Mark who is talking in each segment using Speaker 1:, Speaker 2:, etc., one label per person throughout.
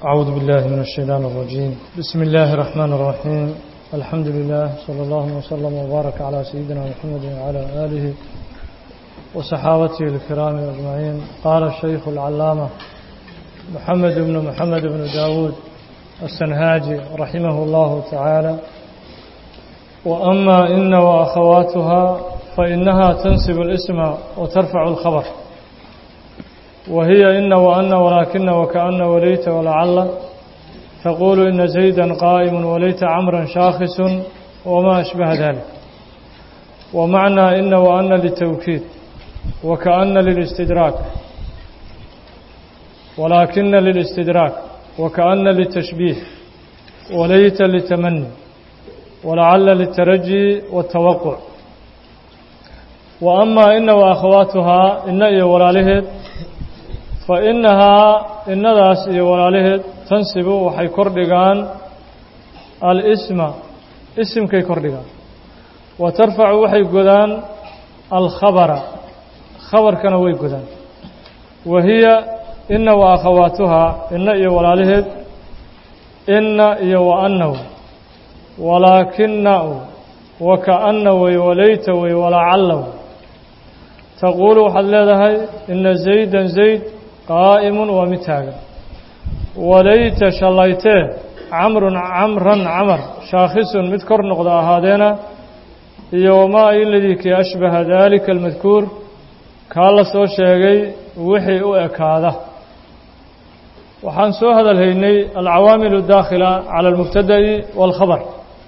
Speaker 1: أعوذ بالله من الشيطان الرجيم. بسم الله الرحمن الرحيم. الحمد لله صلى الله وسلم وبارك على سيدنا محمد وعلى آله وصحابته الكرام أجمعين. قال الشيخ العلامة محمد بن داود السنهاجي رحمه الله تعالى: وأما إن وأخواتها فإنها تنسب الاسم وترفع الخبر، وهي إن وأن ولكن وكأن وليت ولعل، تقول إن زيدا قائم وليت عمرا شاخص وما أشبه ذلك. ومعنى إن وأن للتوكيد، وكأن للاستدراك، ولكن للاستدراك، وكأن للتشبيه، وليت للتمني، ولعل للترجي والتوقع. وأما إن وأخواتها إن يولالهد فإنها إن داس يولالهد تنسب وحي كردغان الاسم اسم كي كردغان، وترفع وحي قدان الخبر خبر كان وي قدان. وهي إن وأخواتها إن يولالهد إن وأنه ولكن وكأن ويوليت ويولعله. تقول waxaad leedahay إن زيدا زيد قائم ومتاغا، وليت شليته عمرا عمر شاخص mid kor noqda ahaadeena, iyo wamaa iladii kii ashbaha dalika almadkuur kaa la soo sheegay wixii u ekaada. waxaan soo hadalhaynay alcawaamilu daakhila cala almubtada'i waalkhabar.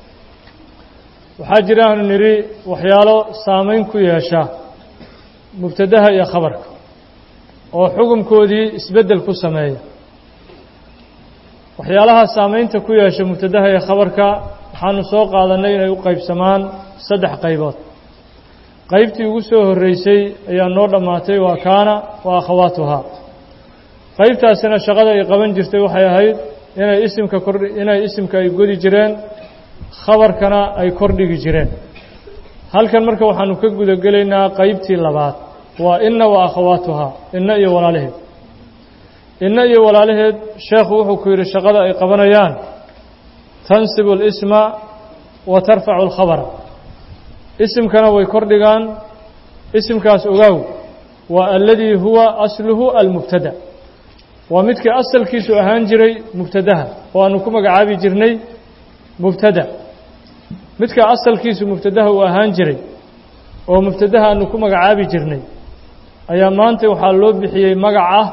Speaker 1: waxaa jira aanu nidhi waxyaalo saamayn ku yeesha mubtadaha iyo khabarka oo xukunkoodii isbeddel ku sameeya. waxyaalaha saamaynta ku yeesha mubtadaha iyo khabarka waxaanu soo qaadanay inay u qaybsamaan 3 qaybood. qaybtii ugu soo horreysay ayaa noo dhammaatay, waa kaana wa akhawaatuhaa. qaybtaasina shaqada ay qaban jirtay waxay ahayd inay isimka ay godi jireen, khabarkana ay kordhigi jireen. halkan marka waxaanu ka gudagelaynaa qaybtii labaad, waa inna wa akhawaatuhaa, inna iyo walaalaheed. inna iyo walaalaheed sheekhu wuxuu ku yidhi shaqada ay qabanayaan tansibu اlisma wa tarfacu اlkhabara. isimkana way kordhigaan. isimkaas ogaaw waa aladii huwa asluhu almubtada, waa midkii asalkiisu ahaan jiray mubtadaha oo aanu ku magacaabi jirnay mubtada. midka asalkiisu mubtadaha uu ahaan jiray oo mubtadaha aanu ku magacaabi jirnay ayaa maanta waxaa loo bixiyey magac ah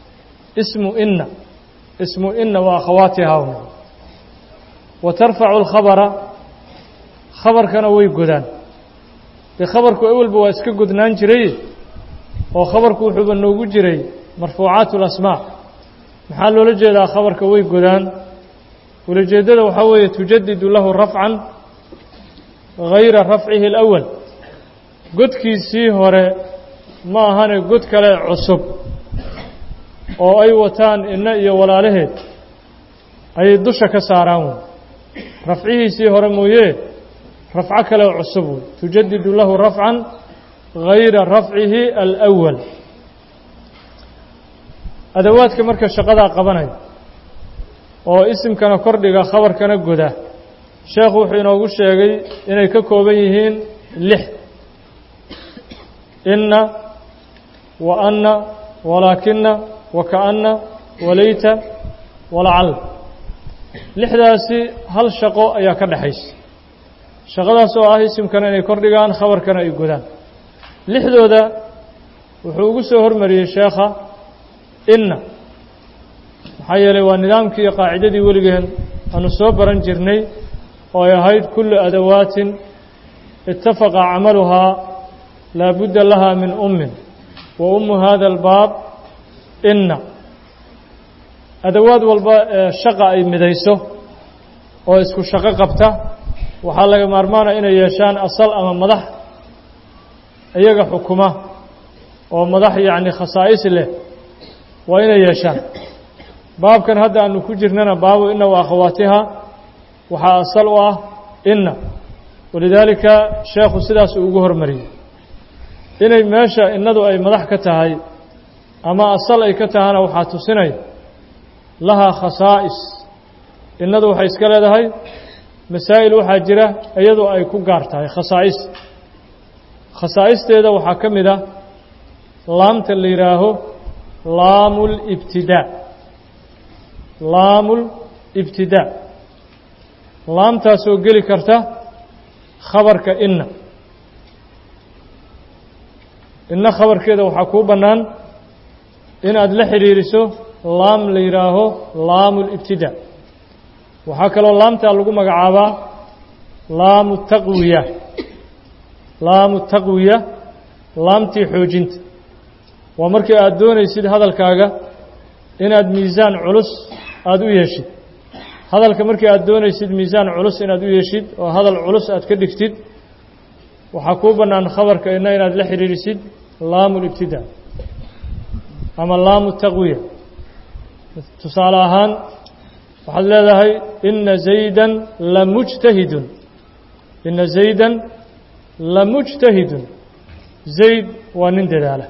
Speaker 1: ismu inna wa akhawaatiha. wa tarfacu alkhabara, khabarkana way godaan. dee khabarku awalba waa iska godnaan jiray oo khabarku wuxuuba noogu jiray marfuucaat اlasmaa. maxaa loola jeedaa khabarka way godaan? ulajeedada waxaa weeye tujadidu lahu rafcan gayra rafcihi اlأwal. godkiisii hore ma ahane god kale cusub oo ay wataan inna iyo walaalaheed ayay dusha ka saaraan wey. rafcihiisii hore mooye rafco kale cusub wey. tujadidu lahu rafcan gayra rafcihi alأwal. adawaadka marka shaqadaa qabanaya oo isimkana kordhiga khabarkana goda, sheekhu wuxuu inoogu sheegay inay ka kooban yihiin 6: inna wa anna walaakina waka'anna walayta walacal. 6daasi hal shaqo ayaa ka dhaxaysa. shaqadaas oo ah isimkana inay kordhigaan, khabarkana ay godaan. 6dooda wuxuu ugu soo hormariyey sheekha inna, maxaa yeelay waa nidaamkii iyo qaacidadii weligeen aanu soo baran jirnay oo ay ahayd kullu adawaatin ittafaqa camaluhaa laa budda laha min ummin, wa ummu hada albaab inna. adawaad walba ee shaqa ay midayso oo isku shaqo qabta waxaa laga maarmaana inay yeeshaan asal ama madax iyaga xukuma oo madax yacni khasaa'is leh waa inay yeeshaan. baabkan hadda aanu ku jirnana baabu inna wa akhawaatiha waxaa asal u ah inna. walidaalika sheekhu sidaas uu ugu hormariyey inay meesha innadu ay madax ka tahay ama asal ay ka tahana waxaa tusinaya lahaa khasaa'is innadu waxay iska leedahay masaa'il waxaa jira iyadoo ay ku gaar tahay khasaa'is khasaa'isteeda waxaa ka mid ah laamta la yidhaaho laamul ibtidaa laamul ibtidaa laamtaasoo geli karta khabarka inna khabarkeeda waxaa kuu bannaan inaad la xidhiiriso laam la yidhaaho laamul ibtidaa waxaa kaloo laamtaa lagu magacaabaa laamu taqwiya laamu taqwiya laamtii xoojinta waa markii aad doonaysid hadalkaaga inaad miisaan culus aada u yeeshid hadalka markii aad doonaysid miisaan culus inaad u yeeshid oo hadal culus aad ka dhigtid waxaa kuu bannaan khabarka inna inaad la xidhiirisid laamu libtidaa ama laamu taqwiya tusaale ahaan waxaad leedahay ina zaydan lamujtahidun ina zaydan lamujtahidun zayd waa nin dadaala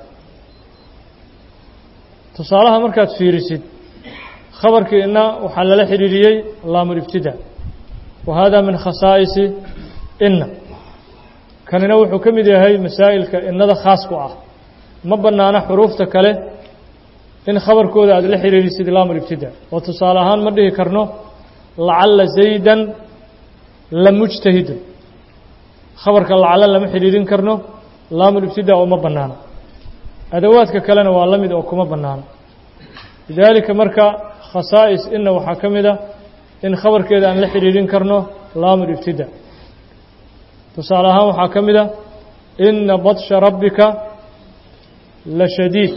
Speaker 1: tusaalaha markaad fiirisid khabarkii inna waxaa lala xidhiiriyey laamulibtidaa wa hada min khasaa'isi inna kanina wuxuu ka mid yahay masaa'ilka innada khaas ku ah ma bannaana xuruufta kale in khabarkooda aad la xidhiirisid laamulibtidaa oo tusaale ahaan ma dhihi karno lacalla zaydan lamujtahidun khabarka lacalla lama xidhiirin karno laamulibtidaa oo ma bannaano adawaadka kalena waa la mid oo kuma bannaano lidaalika marka khasaa'is inna waxaa ka mid ah in khabarkeeda aan la xidhiirin karno laamulibtidaa tusaale ahaan waxaa ka mid ah ina badsha rabbika la shadiid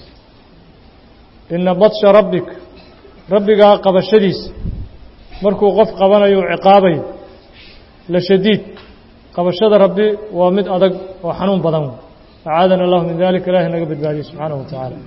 Speaker 1: ina badsha rabbik rabbigaa qabashadiisa markuu qof qabanayo u ciqaabayo la shadiid qabashada rabbi waa mid adag oo xanuun badan acaadana allahu min dalika ilahi naga badbaadiye subxaanahu wa tacaala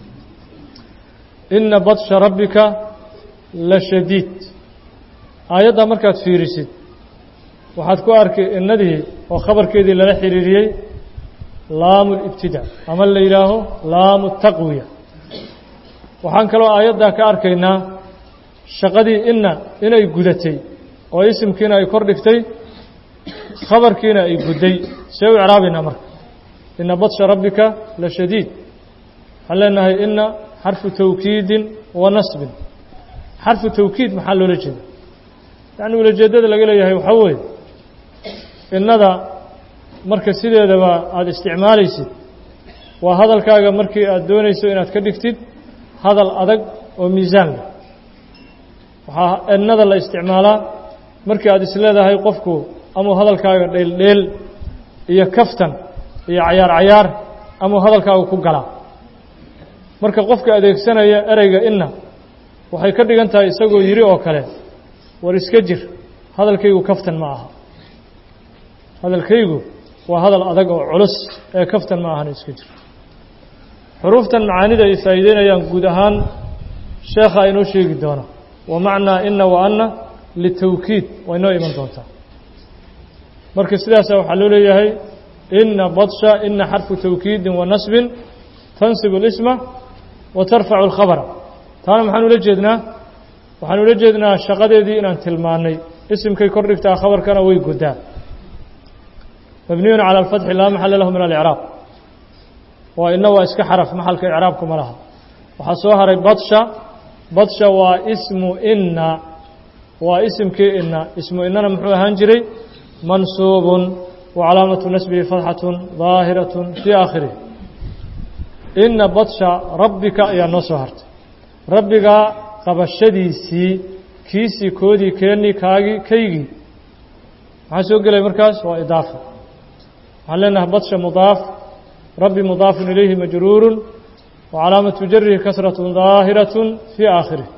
Speaker 1: ina badsha rabbika la shadiid aayaddaa markaad fiirisid waxaad ku arkay innadii oo khabarkeedii lala xidhiiriyey laamu libtidaa ama la yidhaaho laamu taqwiya waxaan kaloo aayaddaa ka arkaynaa shaqadii inna inay gudatay oo isimkiina ay kor dhigtay khabarkiina ay gudday see u icraabaynaa marka ina badsha rabbika la shadiid waxaan leenahay inna xarfu tawkiidin wa nasbin xarfu tawkiid maxaa loola jeeda yacni ulajeeddada laga leeyahay waxaa weeye innada marka sideedaba aada isticmaalaysid waa hadalkaaga markii aada doonayso inaad ka dhigtid hadal adag oo miisaan leh waxaa innada la isticmaalaa markii aada isleedahay qofku amuu hadalkaaga dheeldheel iyo kaftan iyo cayaar cayaar amuu hadalkaaga ku galaa marka qofka adeegsanaya ereyga inna waxay ka dhigan tahay isagoo yidhi oo kale war iska jir hadalkaygu kaftan ma aha hadalkaygu waa hadal adag oo culus ee kaftan ma ahana iska jir xuruuftan macaanida ay faa'iideynayaan guud ahaan sheekha inoo sheegi doono wa macnaa inna wa anna litawkiid way noo iman doontaa marka sidaasa waxaa loo leeyahay ina badsha ina xarfu tawkiidin wa nasbin tansibu اlisma wa tarfacu اlkhabra taana maxaan ula jeednaa waxaan ula jeednaa shaqadeedii inaan tilmaannay isimkay kor dhigtaa khabarkana way godaa mabniyun calى اlfatxi laa maxala lahu min alicraab waa ina waa iska xaraf maxalka icraabku ma laha waxaa soo haray badsha badsha waa ismu inna waa isimkii inna ismu innana muxuu ahaan jiray mansuubun wa calaamatu nasbihi fatxatun daahiraة fii aakhirih ina badsha rabbika ayaa noo soo hartay rabbigaa qabashadiisii kiisii koodii keennii kaagii kaygii maxaa soo gelaya markaas waa idaafa waxaan leenahay badsha mudaaf rabbi mudaafun ilayhi majruurun wa calaamatu jarihi kasraة daahiraة fii aakhirih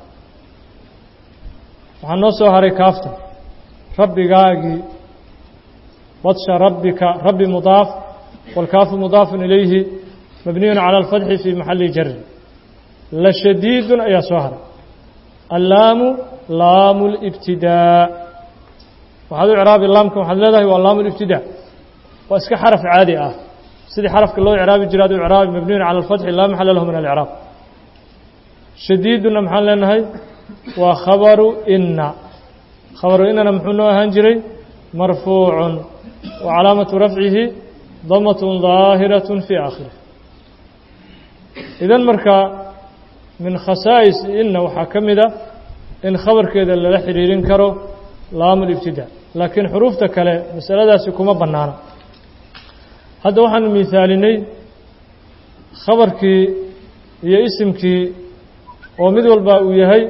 Speaker 1: waxaa noo soo haray kaaftan rabbigaagii badsha rabbika rabbi mudaaf wاlkaafu mudaafun ilayhi mabniyun calى اlfatxi fii maxali jari la shadiidun ayaa soo haray allaamu laamu اlibtidaa waxaad u icraabi laamka waxaad leedahay waa laamu اlibtidaa waa iska xaraf caadi ah sidii xarafka loo icraabi jira ad u icraabi mabniyun calى اlfatxi laa maxala lahu min alicraab shadiiduna maxaan leenahay وخبر إن خبر إننا محنوها هنجري مرفوع وعلامة رفعه ضمة ظاهرة في آخره. إذن مركا من خصائص إن وحكمده إن خبر كذا اللي حريرين كرو لام الابتداء، لكن حروف تكلا مسألة داسكما بنانا. هذا واحد من مثالين خبر كي هي اسم كي ومدول باء وياهي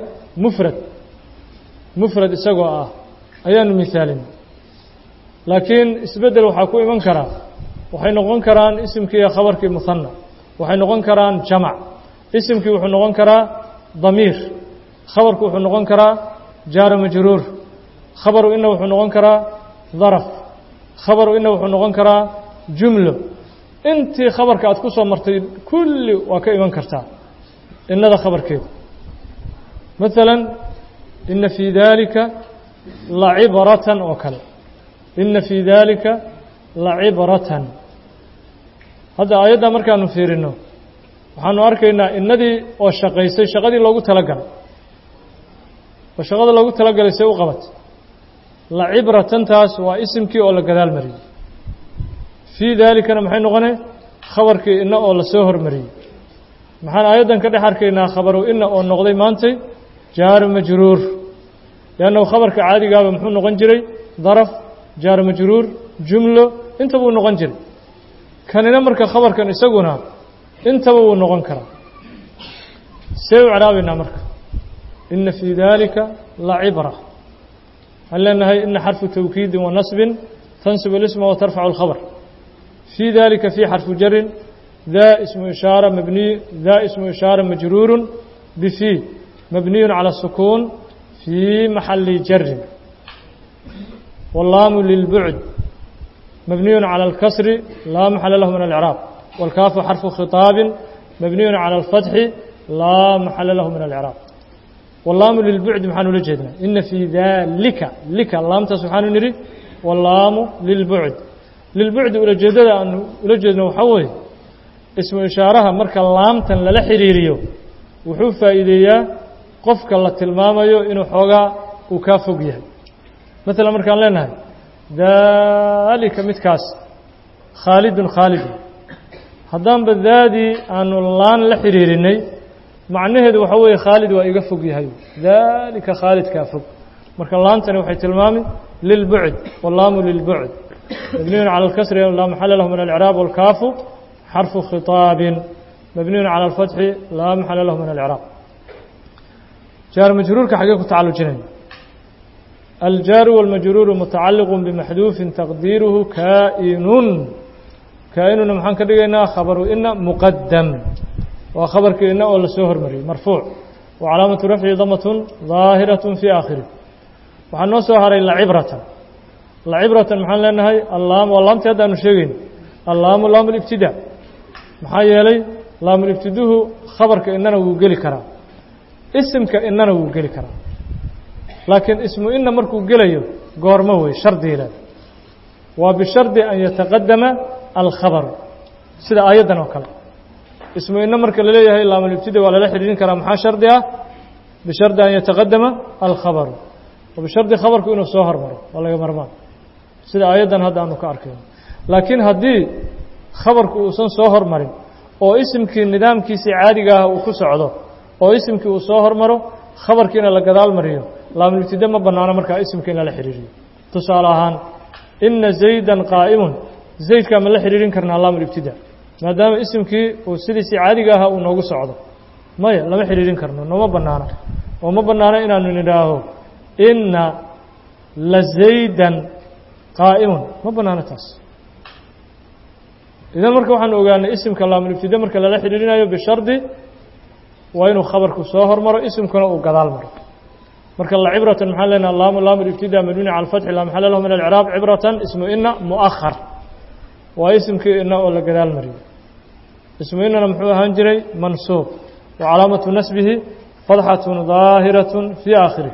Speaker 1: مفرد إسقوا أيان مثالين، لكن إسبدل وحكوا من كرا وحين كران اسم كي خبر كي مثنى وحين كران جمع اسم كي وحين كرا ضمير خبر كي وحين كرا جار مجرور خبر إنه وحين كرا ظرف خبر إنه وحين كرا جملة. أنت خبر كأتكسر مرتين كل وكأي من كرتا إن هذا خبر كيف مثلا إن في ذلك لعبرة وكل إن في ذلك لعبرة هذا آيات مركا نفيرنا وحنو أركينا إن دي والشقيسي شقدي لوجو تلقى والشقدي لوجو تلقى لسيو قبت لعبرة تنتاس واسم كي ولا جدال مري في ذلك أنا محين غني خبر كي إنه ولا سهر مري محن آيات كده حركينا خبره إنه أو نقضي مانتي جار مجرور لأنه خبر كعادي قال محن غنجري ظرف جار مجرور جملة انت بو نغنجري كان نمرك خبر كان يسقونا انت بو نغنكرا سيو عرابنا مرك إن في ذلك لعبرة هل لأنها إن حرف توكيد ونصب تنسب الاسم وترفع الخبر في ذلك في حرف جر ذا اسم إشارة مبني ذا اسم إشارة مجرور بفي مبني على السكون في محل جر واللام للبعد مبني على الكسر لا محل له من الإعراب والكاف حرف خطاب مبني على الفتح لا محل له من الإعراب واللام للبعد محل لجهدنا إن في ذلك لك اللام سبحانه نري واللام للبعد ولجهدنا وحوي اسم إشارها مركا اللام تن للحريريو وحوف فائدية قفك الله تلماميو إنه حوغا وكافق يهي مثلا مركا لنا ذلك متكاس خالد هدام بالذادي أن اللان لحريريني معنى هذا وحوي خالد ويقفق يهي ذلك خالد كافق مركا اللان تن وحي تلمامي للبعد واللام للبعد مبني على الكسر لا محل له من الإعراب والكاف حرف خطاب مبني على الفتح لا محل له من الإعراب جار مجرور كحقيقة تعالوا جنين الجار والمجرور متعلق بمحذوف تقديره كائن محن كدغينا خبر إن مقدم وخبر كإن ولا سهر مري مرفوع وعلامة رفعه ضمة ظاهرة في آخره وحنو سهر إلا عبرة محل لأنها اللام واللام تهدى نشيغين اللام الابتداء محايا لي لام الابتداء خبر كإننا وقلي كرا اسم كإننا وقلي كرا لكن اسم إن مركو قليو قورموي شرط إلى وبشرط أن يتقدم الخبر سيدا آيادا وكلا اسم إن مركو لليه لام الابتداء ولا لحرين كرا محا شرطها بشرط أن يتقدم الخبر وبشرط خبر كإنه سوهر مرو ولا يمرمان sida aayadan hadda aanu ka arkayno laakiin haddii khabarku uusan soo hormarin oo isimkii nidaamkiisa caadiga ah uu ku socdo oo isimkii uu soo hormaro khabarkiina la gadaal mariyo laamul ibtidaa ma banaana markaa isimkiina la xiriiriyo tusaale ahaan inna zaydan qaa'imun zaydka ma la xiriirin karnaa laamul ibtidaa maadaama isimkii uu sidiisa caadiga ah uu noogu socdo maya lama xiriirin karno nooma banaana oo ma banaana inaanu nidhaaho inna la zaydan قائم ما بنانا تاس إذا مركب وحنا وقالنا اسم كلام الابتداء مركب لا حريرنا بشرط وينو خبرك صهر مرة اسم كنا وقدال مرة مركب الله عبرة محلنا اللام الابتداء مبني على الفتح لا محل له من الإعراب عبرة اسمه إن مؤخر واسم كإن ولا قدال مرة اسمه إن محو هنجري منصوب وعلامة نسبه فتحة ظاهرة في آخره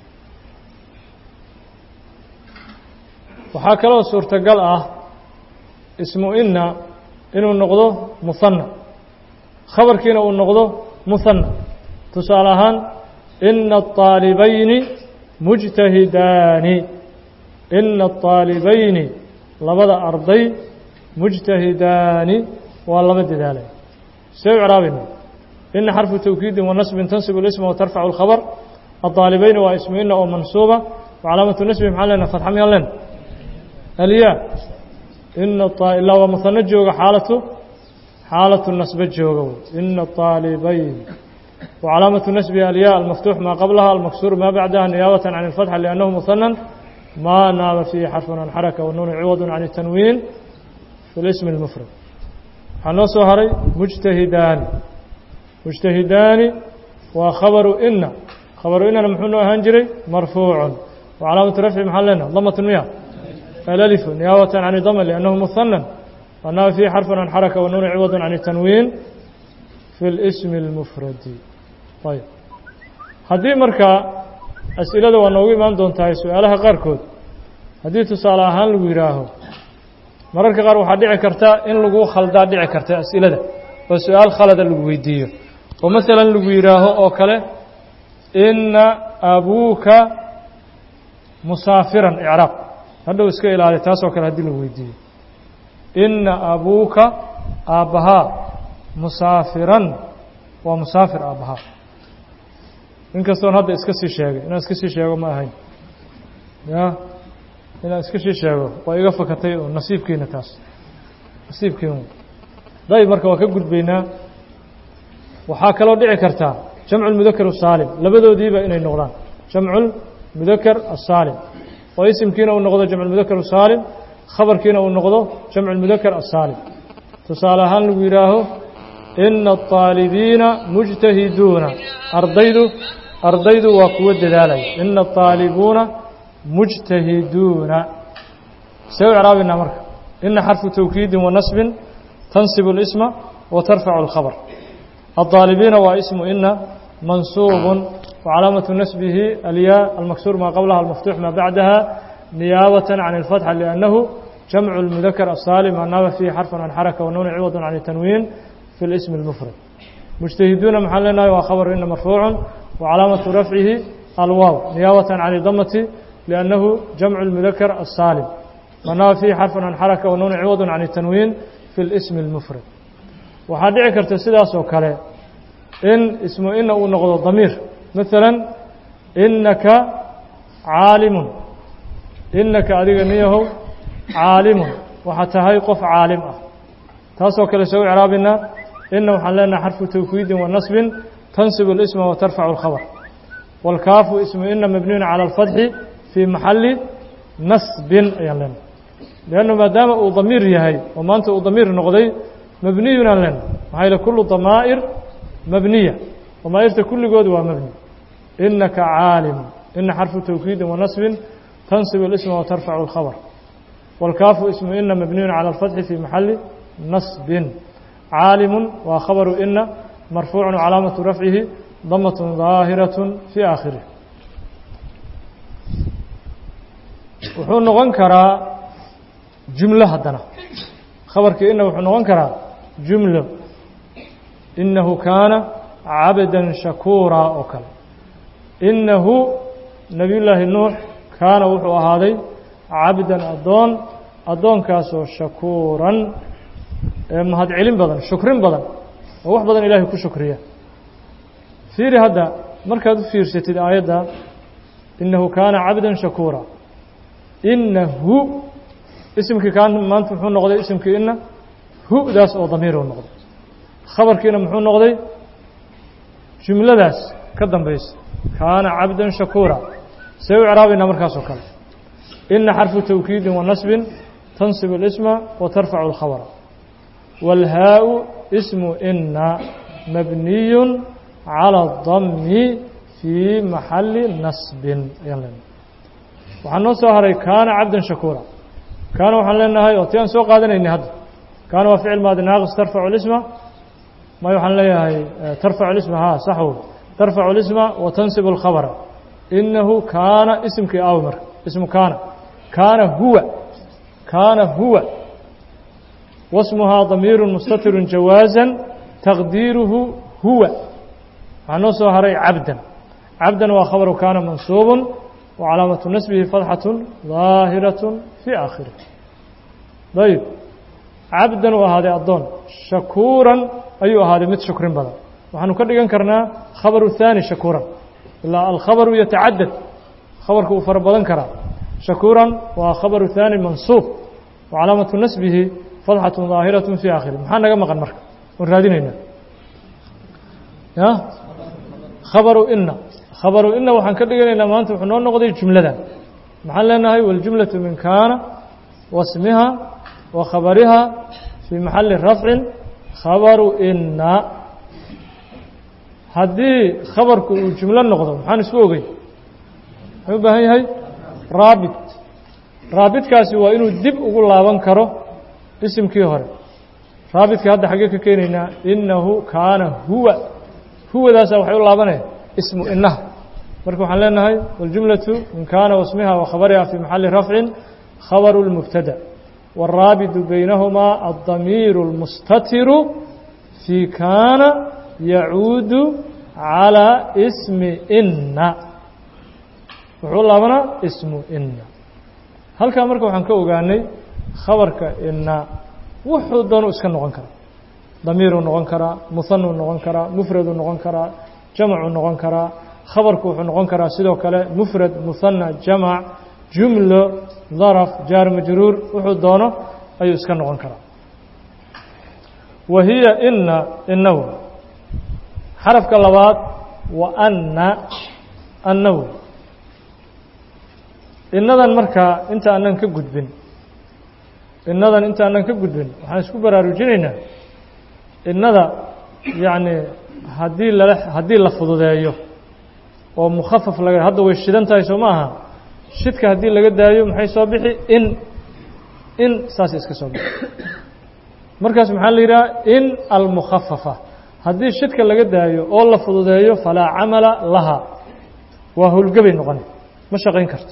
Speaker 1: waxaa kaloo suurtagal ah ismu inna inuu noqdo musanna khabarkiina uu noqdo musanna tusaale ahaan إن الطالبين مجتهدان إن الطالبين لبدا أرضي مجتهدان ولبد ذلك سوء عرابنا إن حرف توكيد ونصب تنصب الاسم وترفع الخبر الطالبين واسم إن أو منصوبة وعلامة النسب محلنا فتح ميلن الياء إن إلا ومثنى جوغ حالة النسب جوغ إن الطالبين وعلامة النسب الياء المفتوح ما قبلها المكسور ما بعدها نيابة عن الفتح لأنه مثنى ما ناب فيه حرف عن حركة والنون عوض عن التنوين في الاسم المفرد حنوصو هري مجتهدان وخبر إن خبر إن محنو هنجري مرفوع وعلامة رفع محلنا ضمة المياه الألف نيابة عن ضمة لأنه مثنى وناب فيه حرف عن حركة والنون عوض عن التنوين في الاسم المفرد طيب هذه مركا أسئلة ونوغي ما دونتاي سؤالها قاركود هذه تصالحها لويراهو mararka qaar waxa dhici karta in lagu khaldaa dhici karta as'ilada oo su'aal khalad lagu weydiiyo oo midalan lagu yiraaho oo kale inna abuka musaafiran i'raab hadhow iska ilaali taas oo kale hadii lagu weydiiyo inna abuka abaha musaafiran wa musaafir abaha inkastoo hadda iska sii sheegay inaan iska sii sheego ma ahayn ya inaan iska sii sheego waa iga fakatay oo nasiibkiina taas nasiibkiina day marka waa ka gudbaynaa waxaa kaloo dhici karta jamcu mudakar saalim labadoodiiba inay noqdaan jamcu mudakar saalim oo isimkiina uu noqdo jamcu mudakar saalim khabarkiina uu noqdo jamcu mudakar saalim tusaale ahaan lagu yiraaho inna at-taalibiina mujtahiduuna ardaydu waa kuwa dadaalay inna at-taalibuuna مجتهدون سوء إعرابنا مرة إن حرف توكيد ونصب تنصب الاسم وترفع الخبر الطالبين واسم إن منصوب وعلامة نسبه الياء المكسور ما قبلها المفتوح ما بعدها نيابة عن الفتح لأنه جمع المذكر السالم والناب فيه حرف عن حركة والنون عوض عن التنوين في الاسم المفرد مجتهدون محلنا وخبر إن مرفوع وعلامة رفعه الواو نيابة عن الضمة لأنه جمع المذكر السالم وناب فيه حرف عن حركة ونون عوض عن التنوين في الاسم المفرد وحديع كرتسداس وكله إن اسمه إن ونقض الضمير مثلا إنك عالم إنك أدينيه عالم وحتى هيقف عالم تاسو كله سوي إعرابنا إنه حلنا حرف توكيد ونصب تنصب الاسم وترفع الخبر والكاف اسم إن مبني على الفتح في محل نصب يعني لأنه ما دام ضمير يهي وما أنت ضمير نقضي مبني لنا هاي كل ضمائر مبنية وما يرت كل جود مبني إنك عالم إن حرف توكيد ونصب تنصب الاسم وترفع الخبر والكاف اسم إن مبني على الفتح في محل نصب عالم وخبر إن مرفوع علامة رفعه ضمة ظاهرة في آخره wuxuu noqon karaa jumlo haddana khabarkii inna wuxuu noqon karaa jumlo innahu kaana cabdan shakuura oo kale innahu nabiyullaahi nuux kaana wuxuu ahaaday cabdan addoonkaasoo shakuuran ee mahadcelin badan shukrin badan oo wax badan ilaahay ku shukriya fiiri hadda markaad u fiirsatid aayadda innahu kaana cabdan shakuura innahu ismkii kaan maanta muxuu noqday ismkii inna hu'daas oo damiir uu noqday khabarkiina muxuu noqday jumladaas ka dambaysa kaana cabdan shakuura see u icraabina markaas oo kale inna xarfu tawkiidin wa nasbin tansib al-isma wa tarfacu al-khabara wal haa'u ismu inna mabniyun ala ad-dammi fi mahalli nasbin waxaan noo soo haray kaana cabdan shakuura kaana waxaan leenahay oo tii aan soo qaadanaynay hadda kaana waa ficil maadi naaqis tarfacu al-isma ما يحن ليه ترفع الاسم ها صحو ترفع الاسم وتنصب الخبر إنه كان اسم كأمر اسم كان هو واسمها ضمير مستتر جوازا تقديره هو عنوصه هري عبدا cabda waa khabaru kaana mansuub وcalaamaةu nasbihi fatxaة ظaahiraة fii aakhirih ayb cabdan uu ahaaday addoon shakuuran ayuu ahaaday mid shukrin badan waxaanu ka dhigan karnaa khabaru ثaani shakuuran ilaa alkhabaru yatacadad khabarku uu fara badan karaa shakuuran waa khabaru ثaani mansuub وcalaamaةu nasbihi fatxaة ظaahiraة fii aakhirih maxaa naga maqan marka waan raadinaynaa khabaru ina khabaru ina waxaan ka dhiganaynaa maanta wuxuu noo noqday jumladan maxaan leenahay waljumlaةu min kaana wasmiha wa khabariha fii maxali rafcin khabaru ina haddii khabarku uu jumlo noqdo maxaan isku ogey muxuu u baahan yahay raabit raabitkaasi waa inuu dib ugu laaban karo isimkii hore raabitka hadda xaggee ka keenaynaa inahu kaana huwa huwadaasa waxay u laabanaya ismu inaha marka waxaan leenahay waljumlaةu min kaana wasmiha wa khabariha fii maxali rafcin khabaru اlmubtada wاraabitu baynahumaa aلdamiiru اlmustatiru fii kaana yacuudu calىa ismi ina wuxuu laabanaa ismu ina halkaa marka waxaan ka ogaanay khabarka ina wuxuu doonu iska noqon karaa damiiruu noqon karaa muhanuu noqon karaa mufraduu noqon karaa jamcuu noqon karaa khabarku wuxuu noqon karaa sidoo kale mufrad muhana jamac jumlo daraf jaar majruur wuxuu doono ayuu iska noqon karaa wa hiya ina inaw xarafka labaad wa annaw inadan markaa inta aanan ka gudbin inadan inta aanan ka gudbin waxaan isku baraarujinaynaa inada yacni haddii la fududeeyo oo mukhafaf laga hadda way shidan tahay soo ma aha shidka haddii laga daayo maxay soo bixi in saas iska soo bixi markaas maxaa la yidhaha in almukhafafa haddii shidka laga daayo oo la fududeeyo falaa camala laha waa howlgabay noqon ma shaqayn karto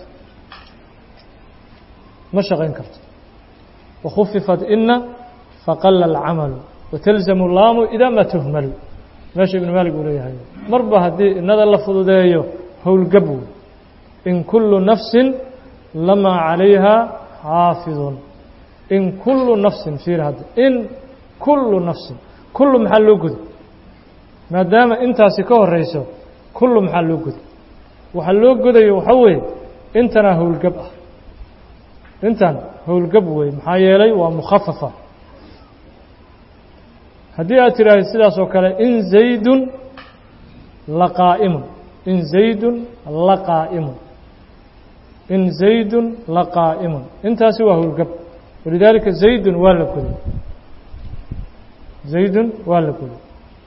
Speaker 1: ma shaqayn karto wakhufifat ina faqala alcamalu watalzamu laamu idaa ma tuhmalu meesha ibnu maalik uu leeyahay marba haddii inada la fududeeyo howlgab wey in kullu nafsin lamaa calayha xaafidun in kullu nafsin fiir hadda in kullu nafsin kullu maxaa loo goday maadaama intaasi ka horeyso kullu maxaa loo goday waxaa loo godayo waxaa weeye intanaa howlgab ah intan howlgab wey maxaa yeelay waa mukhafafa haddii aad tidhaahdo sidaas oo kale in zaydun laqaa'imun in zaydun laqaa'imun in zaydun laqaa'imun intaasi waa howlgab walidaalika zaydun waa la goday zaydun waa la goday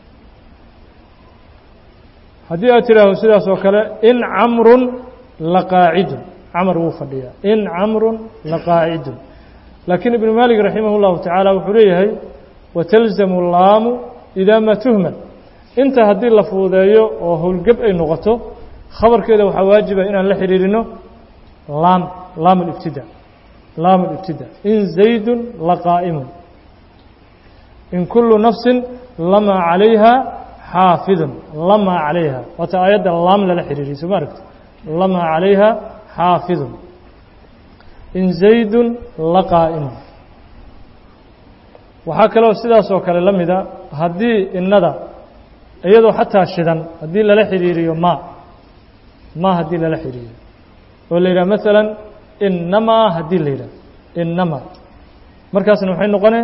Speaker 1: haddii aad tidhaahdo sidaas oo kale in camrun laqaacidun camar wuu fadhiyaa in camrun laqaacidun laakiin ibnu maalik raximah اllahu tacaala wuxuu leeyahay watalzamu laamu idaa ma tuhmal inta haddii la fuudeeyo oo howlgab ay noqoto khabarkeeda waxaa waajiba inaan la xidhiirino laam اlibtida in zaydun laqaa'imun in kullu nafsin lamaa calayha xaafidun lamaa calayha waata aayadda laam lala xidhiiriy soo ma aragti lamaa calayha xaafidun in zaydun laqaa'imun waxaa kaloo sidaas oo kale la mida haddii inada iyadoo xataa shidan haddii lala xidhiiriyo ma haddii lala xidhiiriyo oo la yidhaha masalan inamaa haddii la yidhaha inamaa markaasna waxay noqonee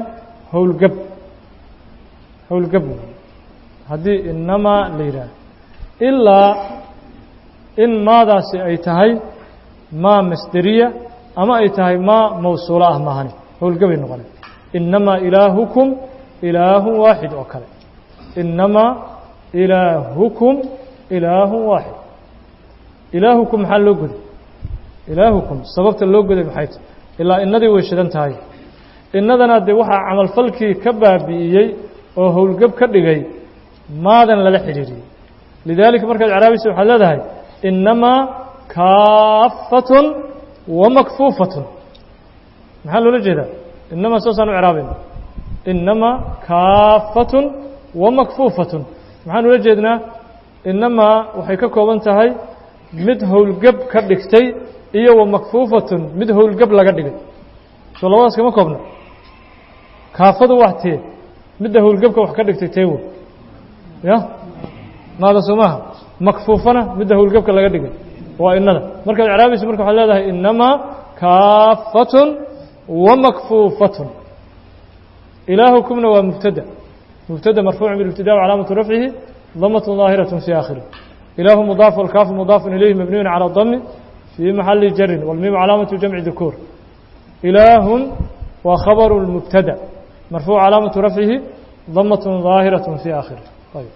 Speaker 1: howlgab haddii inamaa la yidhaha ilaa in maadaasi ay tahay maa masderiya ama ay tahay maa mawsuulo ah maahani howlgabay noqonee inamaa ilaahukum ilaahu waaxid oo kale inamaa ilaahukum ilaahu waaxid ilaahukum maxaa loo goday ilaahukum sababta loo goday maxay tahay ilaa inadii way shidan tahay inadana dee waxaa camalfalkii ka baabi'iyey oo howlgab ka dhigay maadan lala xidhiiriyey lidaalika markaad caraabaysa waxaad leedahay inamaa kaafatun wa makfuufatun maxaa loola jeedaa inamaa saasaan u ciraabayna inamaa kaafatun wa makfuufatun maxaan ula jeednaa inamaa waxay ka kooban tahay mid howlgab ka dhigtay iyo wa makfuufatun mid howlgab laga dhigay soo labadaas kama koobna kaafadu wax tee midda howlgabka wax ka dhigtay teewo ya maada soomaha makfuufana midda howlgabka laga dhigay waa inada markaad icraabaysa marka waxaad leedahay inamaa kaafatun wa makfuufatun ilaahukumna waa mubtada marfuuc bilibtidaa calaamatu rafcihi damatun ظaahiratun fii aakhirih ilaahu mudaaf walkaafu mudaafun ilayhi mabniyun calى dami fii maxali jarin walmiim calaamatu jamci dukuur ilaahun waa khabaru lmubtada marfuuc calaamatu rafcihi damatun ظaahiratun fii aakhirih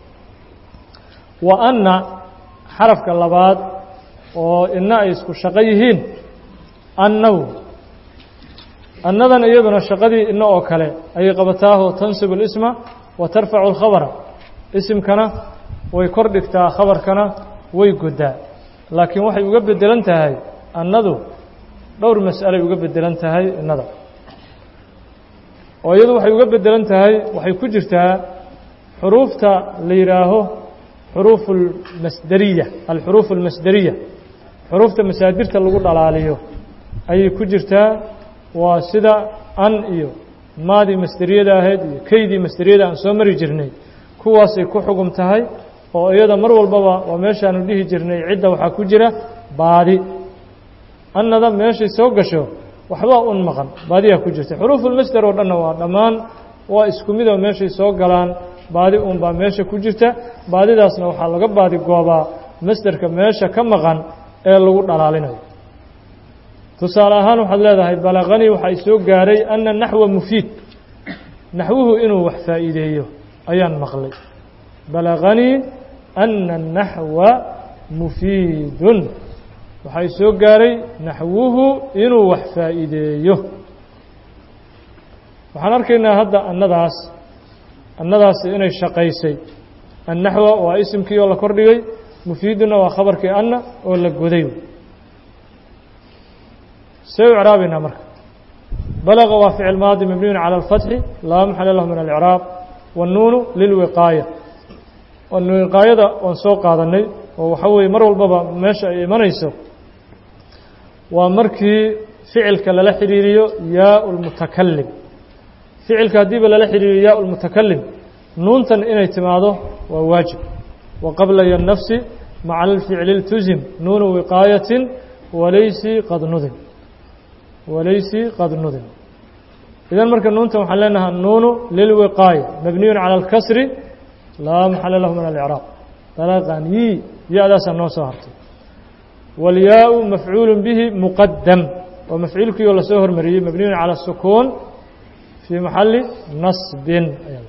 Speaker 1: wa anna xarafka labaad oo ina ay isku shaqo yihiin annaw annadan iyaduna shaqadii ina oo kale ayay qabataaho tansibu اlisma wa tarfacu اlkhabara isimkana way kor dhigtaa khabarkana way goddaa laakiin waxay uga bedelan tahay annadu dhowr mas'alay uga bedelan tahay inada oo iyadu waxay uga bedelan tahay waxay ku jirtaa xuruufta la yidhaaho xuruuf almasderiya alxuruuf almasderiya xuruufta masaadirta lagu dhalaaliyo ayay ku jirtaa waa sida an iyo maadii masderiyada ahayd iyo kaydii masderiyada aan soo mari jirnay kuwaasay ku xugum tahay oo iyada mar walbaba waa meeshaanu dhihi jirnay cidda waxaa ku jira baadi annada meeshay soo gasho waxbaa un maqan baadiyaa ku jirta xuruufulmasder oo dhanna waa dhammaan waa isku mid oo meeshay soo galaan baadi un baa meesha ku jirta baadidaasna waxaa laga baadi goobaa masderka meesha ka maqan ee lagu dhalaalinayo tusaale ahaan waxaad leedahay balaqanii waxaa isoo gaaray ana naxwa mufiid naxwuhu inuu wax faa'iideeyo ayaan maqlay balaqanii ana naxwa mufiidun waxaa isoo gaaray naxwuhu inuu wax faa'iideeyo waxaan arkaynaa hadda annadaasi inay shaqaysay annaxwa waa isimkii oo la kordhigay mufiiduna waa khabarkii anna oo la goday see u icraabaynaa marka balaga waa ficil maadi mabniyun calى اlfatxi laa maxala lahu min alcraab wanuunu lilwiqaaya wiqaayada waan soo qaadanay oo waxa weeye mar walbaba meesha ay imanayso waa markii ficilka lala xidhiiriyo yaa lmutakalim ficilka haddiiba lala xidhiiriyo yaa lmutakalim nuuntan inay timaado waa waajib wa qabla yo nafsi maca alficli اltuzim nuunu wiqaayatin walaysi qad nudim idan marka nuuntan waxaan leenahay nuunu lilwiqaaya mabniyun calى اlkasri laa maxala lahu min alcraab balaqani ya-daasaa noo soo hartay wاlyaau mafcuul bihi muqadam waa mafcuulkii oo lasoo hormariyey mabniyun calى الsukuun fii maxali nasbin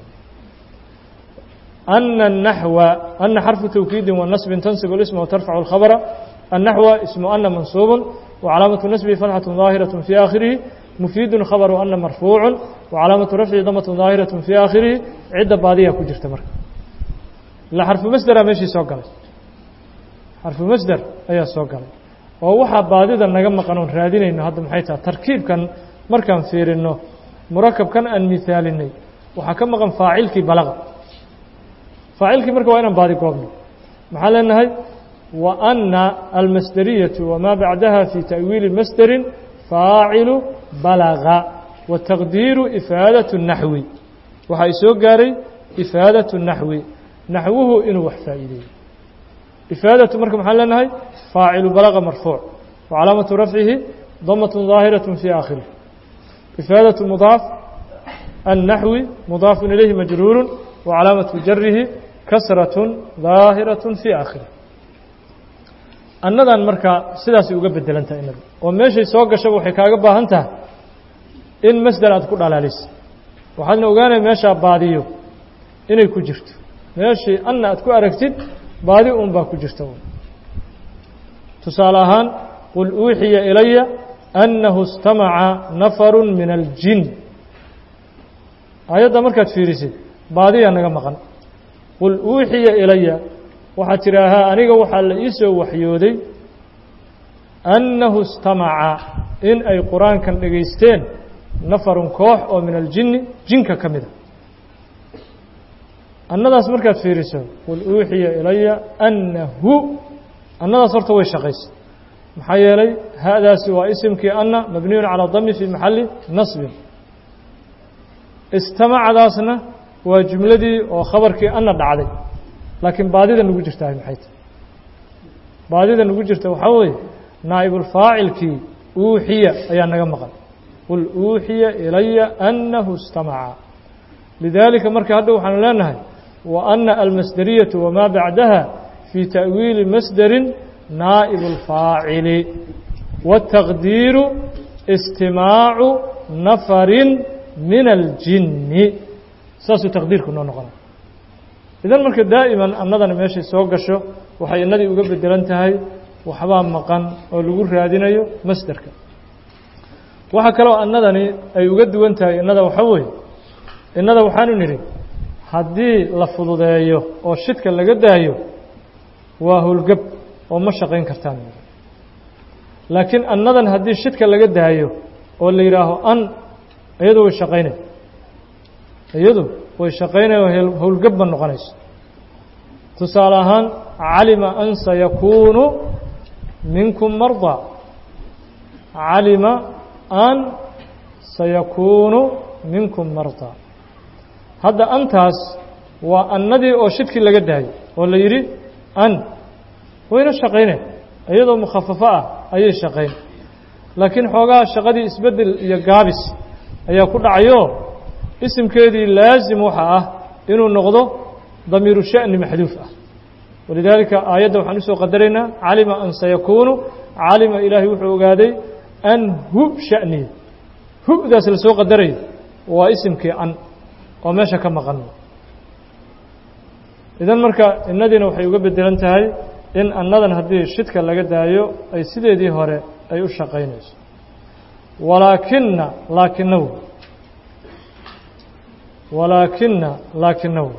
Speaker 1: ana الnaxwa ana xarfu tawkiidin wa nasbin tansibu اlisma watarfacu اlkhabra الnaxwa ismu ana mansuub وcalaamaةu nasbihi fatxaة ظaahiraة fii aakhirihi mufiidun khabru ana marfuucu وcalaamaةu rafcihi damaة ظaahiraة fii aakhirihi cidda baadiyaa ku jirta marka ila xarfu masdera meeshii soo galay xarfu masder ayaa soo galay oo waxaa baadida naga maqan oon raadinayno hadda maxay tahay tarkiibkan markaan fiirino murakabkan aan misaalinay waxaa ka maqan faacilkii balaqa faacilkii marka waa inaan baadi goobno maxaan leenahay wa ana almasderiyatu wamaa bacdaha fii ta'wiili masderin faacilu balaga wataqdiiru ifaadaة الnaxwi waxaa i soo gaaray ifaadaة الnaxwi naxwuhu inuu wax faa'iideeyo ifaadatu marka maxaan leenahay faacilu balaga marfuuc وcalaamaةu rafcihi damaة ظaahiraة fii aakhirih ifaadaة mudaaf الnaxwi mudaafu ilayhi majruuru وcalaamaةu jarihi kasraة ظaahiraة fii aakhirih annadan marka sidaasay uga bedelan tahay inadu oo meeshay soo gashaba waxay kaaga baahan tahay in masder aad ku dhalaalisa waxaadna ogaanaya meeshaa baadiyo inay ku jirto meeshii anna aad ku aragtid baadi un baa ku jirta tusaale ahaan qul uuxiya ilaya annahu istamaca nafaru min aljin aayadda markaad fiirisid baadiyaa naga maqan qul uuxiya ilaya waxaad tidhaahaa aniga waxaa la ii soo waxyooday annahu istamaca in ay qur-aankan dhegaysteen nafarun koox oo min aljinni jinka ka mida annadaas markaad fiiriso qul uuxiya ilaya annahu annadaas horta way shaqaysa maxaa yeelay haadaasi waa isimkii anna mabniyun calaa dami fii maxalli nasbin istamacdaasna waa jumladii oo khabarkii anna dhacday laakiin baadida nagu jirtaa maxay tahay baadida nagu jirta waxaa weeye naa'ibulfaacilkii uuxiya ayaa naga maqan qul uuxiya ilaya annahu istamaca lidaalika marka hadda waxaanu leenahay wa anna almasderiyatu wamaa bacdaha fii ta'wiili masderin naa'ibu اlfaacili waataqdiiru istimaacu nafarin min aljinni saasuu taqdiirku noo noqona idan marka daa'iman annadani meeshay soo gasho waxay innadii uga bedelan tahay waxbaa maqan oo lagu raadinayo masderka waxaa kaloo annadani ay uga duwan tahay innada waxa weeye innada waxaanu nidhi haddii la fududeeyo oo shidka laga daayo waa howlgab oo ma shaqayn kartaan laakiin annadan haddii shidka laga daayo oo la yidhaaho an iyadu way shaqaynay iyadu way shaqaynayo howlgab ma noqonayso tusaale ahaan calima an sayakuunu minkum mardaa calima an sayakuunu minkum mardaa hadda antaas waa annadii oo shidkii laga daayo oo la yidhi an wayna shaqayne iyadoo mukhafafo ah ayay shaqayn laakiin xoogaha shaqadii isbeddel iyo gaabis ayaa ku dhacayo isimkeedii laasim waxa ah inuu noqdo damiiru sha'ni maxduuf ah walidaalika aayadda waxaan usoo qadaraynaa calima an sayakuunu calima ilaahay wuxuu ogaaday an hu sha'ni hu'daas la soo qadarayo waa isimkii an oo meesha ka maqan idan marka innadiina waxay uga bedelan tahay in annadan haddii shidka laga daayo ay sideedii hore ay u shaqaynayso laakinahu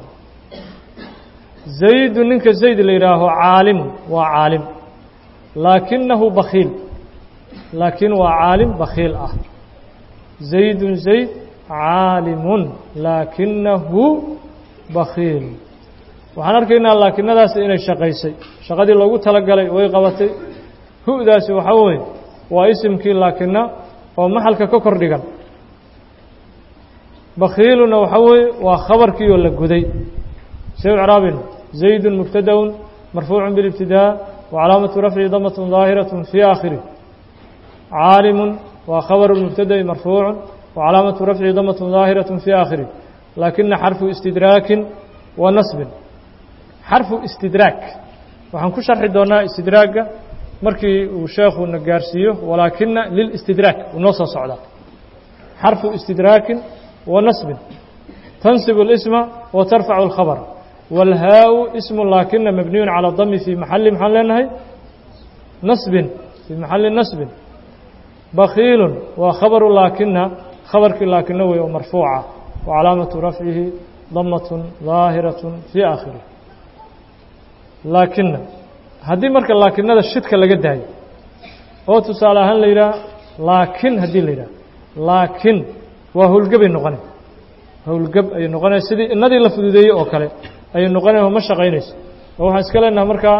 Speaker 1: zaydu ninka zayd la yidhaaho caalimun waa caalim laakinahu bakiil laakiin waa caalim bakiil ah zaydun zayd caalimun laakinahu bakiil waxaan arkaynaa laakinadaasi inay shaqaysay shaqadii loogu talagalay way qabatay hu'daasi waxaa weeye waa isimkii laakina oo maxalka ka kor dhigan bakiiluna waxaa weeye waa khabarkii oo la guday see icraabin zaydun mubtadaun marfuucun biاlibtidaa wacalaamatu rafci damatun daahiraة fii aakhirih caalimun waa khabaru mubtada'i marfuucun wacalaamatu rafci damatun daahiraة fii aakhirih laakina xarfu istidraakin wa nasbin xarfu istidraag waxaan ku sharxi doonaa istidraagga markii uu sheekhu na gaarsiiyo walaakina lilistidraag uu noo soo socdaa xarfu istidraakin wa nasbin tansibu اlisma wa tarfacu اlkhabr wاlhaau ismu laakina mabniyun calى dami fii maxalli maxaan leenahay nasbin fii maxalli nasbin bakiilun waa khabaru laakina khabarkii laakina wey oo marfuuca wacalaamatu rafcihi damatun daahiraة fii aakhirih laakina haddii marka laakinada shidka laga daayo oo tusaale ahaan la yidhaha laakin haddii la yidhaha laakin waa howlgabay noqonay howlgab ayay noqonaya sidii innadii la fududeeyey oo kale ayay noqonaya ma shaqaynayso oo waxaan iska leenaha markaa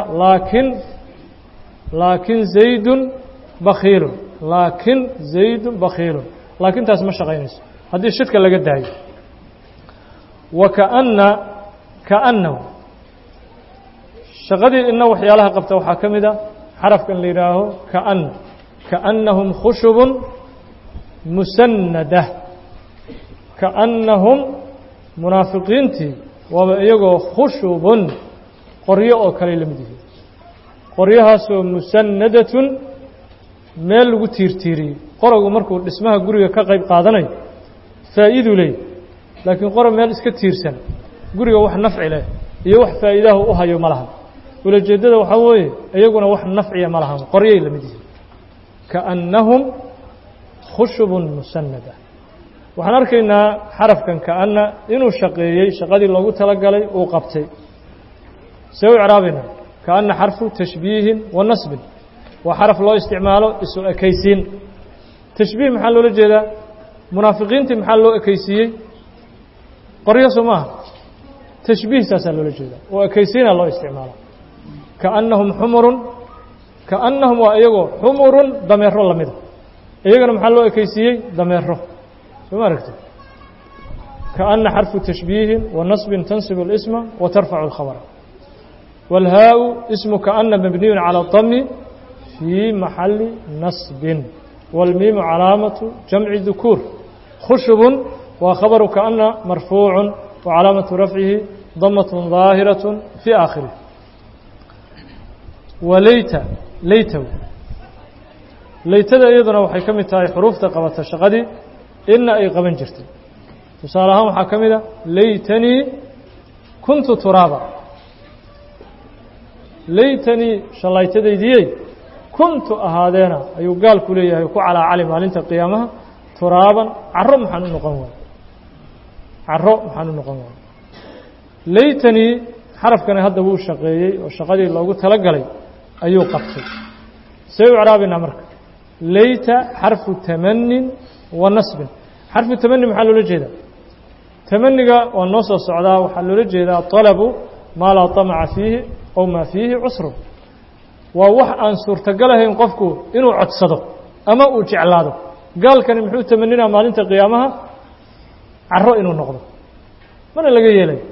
Speaker 1: laakin zaydun bakiilun laakin zaydun bakiilun laakintaas ma shaqaynayso haddii shidka laga daayo wa kaannahu shaqadii inna waxyaalaha qabta waxaa ka mid a xarafkan la yidhaaho kaannahum khushubun musannadah kaannahum munaafiqiintii waaba iyagoo khushubun qoryo oo kale la mid yihiin qoryahaasoo musannadatun meel lagu tiirtiiriyey qorogu markuu dhismaha guriga ka qayb qaadanayo faa'iiduu leey laakiin qoro meel iska tiirsan guriga wax nafci leh iyo wax faa'iidaha u hayo ma lahan ulajeeddada waxaa weeye iyaguna wax nafciya ma lahan qoryay la mid yihiin kaannahum khushubun musannada waxaan arkaynaa xarafkan kaanna inuu shaqeeyey shaqadii loogu talagalay uu qabtay see u icraabayna kaanna xarfu tashbiihin wa nasbin waa xaraf loo isticmaalo isu ekaysiin tashbiih maxaa loola jeedaa munaafiqiintii maxaa loo ekaysiiyey qoryo soo maaha تشبيه ساسا لولا جيدا وأكيسين الله استعماله كأنهم حمر كأنهم وأيغو حمر ضمير الله مده أيغنا محلو أكيسي ضمير فما ركتب كأن حرف تشبيه ونصب تنصب الاسم وترفع الخبر والهاء اسم كأن مبني على الضم في محل نصب والميم علامة جمع ذكور خشب وخبر كأن مرفوع وعلامة رفعه ضمة ظاهرة في آخره وليت ليتda iyaduna waxay ka mid tahay xuruufta qabata shaqadii inna ay qaban jirtay tusaale ahaan waxaa ka mid ah laytanii kuntu turaaba laytanii shalaytadaydiyey kuntu ahaadeena ayuu gaalku leeyahay ku calaacali maalinta qiyaamaha turaaban caro maxaan u noqon waay caro maxaan u noqon waay laytanii xarafkani hadda wuu shaqeeyey oo shaqadii loogu talagalay ayuu qabtay see u craabinaa marka layta xarfu tamanin wa nasbin xarfu tamani maxaa loola jeedaa tamaniga waa noo soo socdaa waxaa loola jeedaa طalabu maa laa طamaca fiihi aw maa fiihi cusru waa wax aan suurtagalahayn qofku inuu codsado ama uu jeclaado gaalkani muxuu tamaninaa maalinta qiyaamaha caro inuu noqdo mana laga yeelayo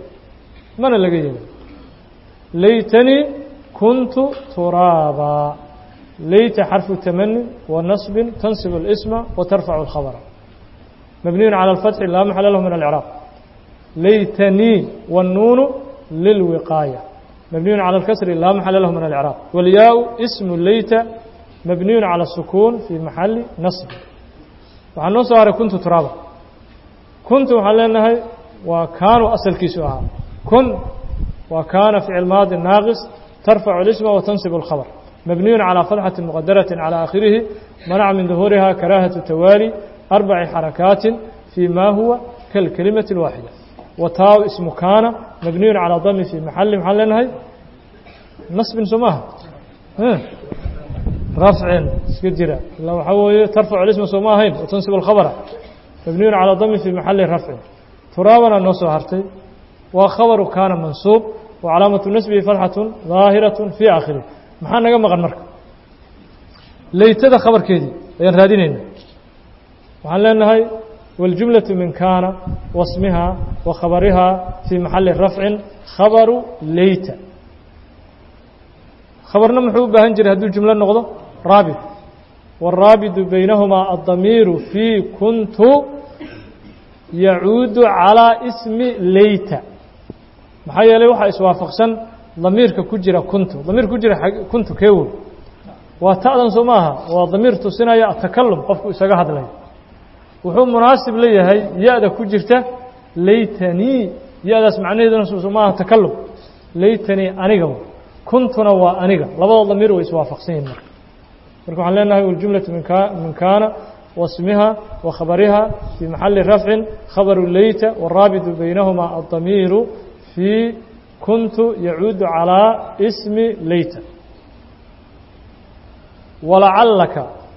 Speaker 1: laytanii kuntu turaaba layta xarfu tamani ونصب تنصب الاسم وترفع الخبر مبني على الفتح لا محل له من الإعراب ليتني والنون للوقاية مبني على الكسر لا محل له من الإعراب والياء اسم ليت مبني على السكون في محل نصب وعن نصار كنت ترابا كنت محلناها وكانوا أصل كيسوها كن وكان فعل ماضي ناقص ترفع الاسم وتنصب الخبر مبني على فتحة مقدرة على آخره منع من ظهورها كراهة التوالي 4 حركات فيما هو كالكلمة الواحدة وتاو اسم كان مبني على ضم في محل نهي نصب سماها رفع سكجرة لو حوي ترفع الاسم سماهين وتنصب الخبر مبني على ضم في محل رفع ترابنا النص هرتي وخبر كان منصوب وعلامة النسب فتحة ظاهرة في آخره maxaa naga maqan marka laytada khabarkeedii ayaan raadinayna waxaan leenahay waljumlaةu min kaana wasmiha wa khabariha fii maxali rafcin khabaru layta khabarna muxuu u baahan jiray hadduu jumlo noqdo raabit wالraabidu baynahumaa aلdamiiru fii kuntu yacuudu calىa ismi layta maxaa yeelay waxaa iswaafaqsan ضميرka ku jira kuntu ضميرka ku jira kuntu keewo waa ta'dan soo maaha waa ضمير tusinaya takalum qofku isaga hadlay wuxuu munaasib leeyahay yaada ku jirta laytani yaadaas macnaheeduna soo maaha takalum laytani aniga kuntuna waa aniga labada ضمير way iswaafaqsan yihiin marka waxaan leenahay wal jumlatu min kaana wasmiha wa khabariha fi maxalli raf'in khabaru layta والرابط بينهما الضمير في كنت يعود على اسم ليت ولعلك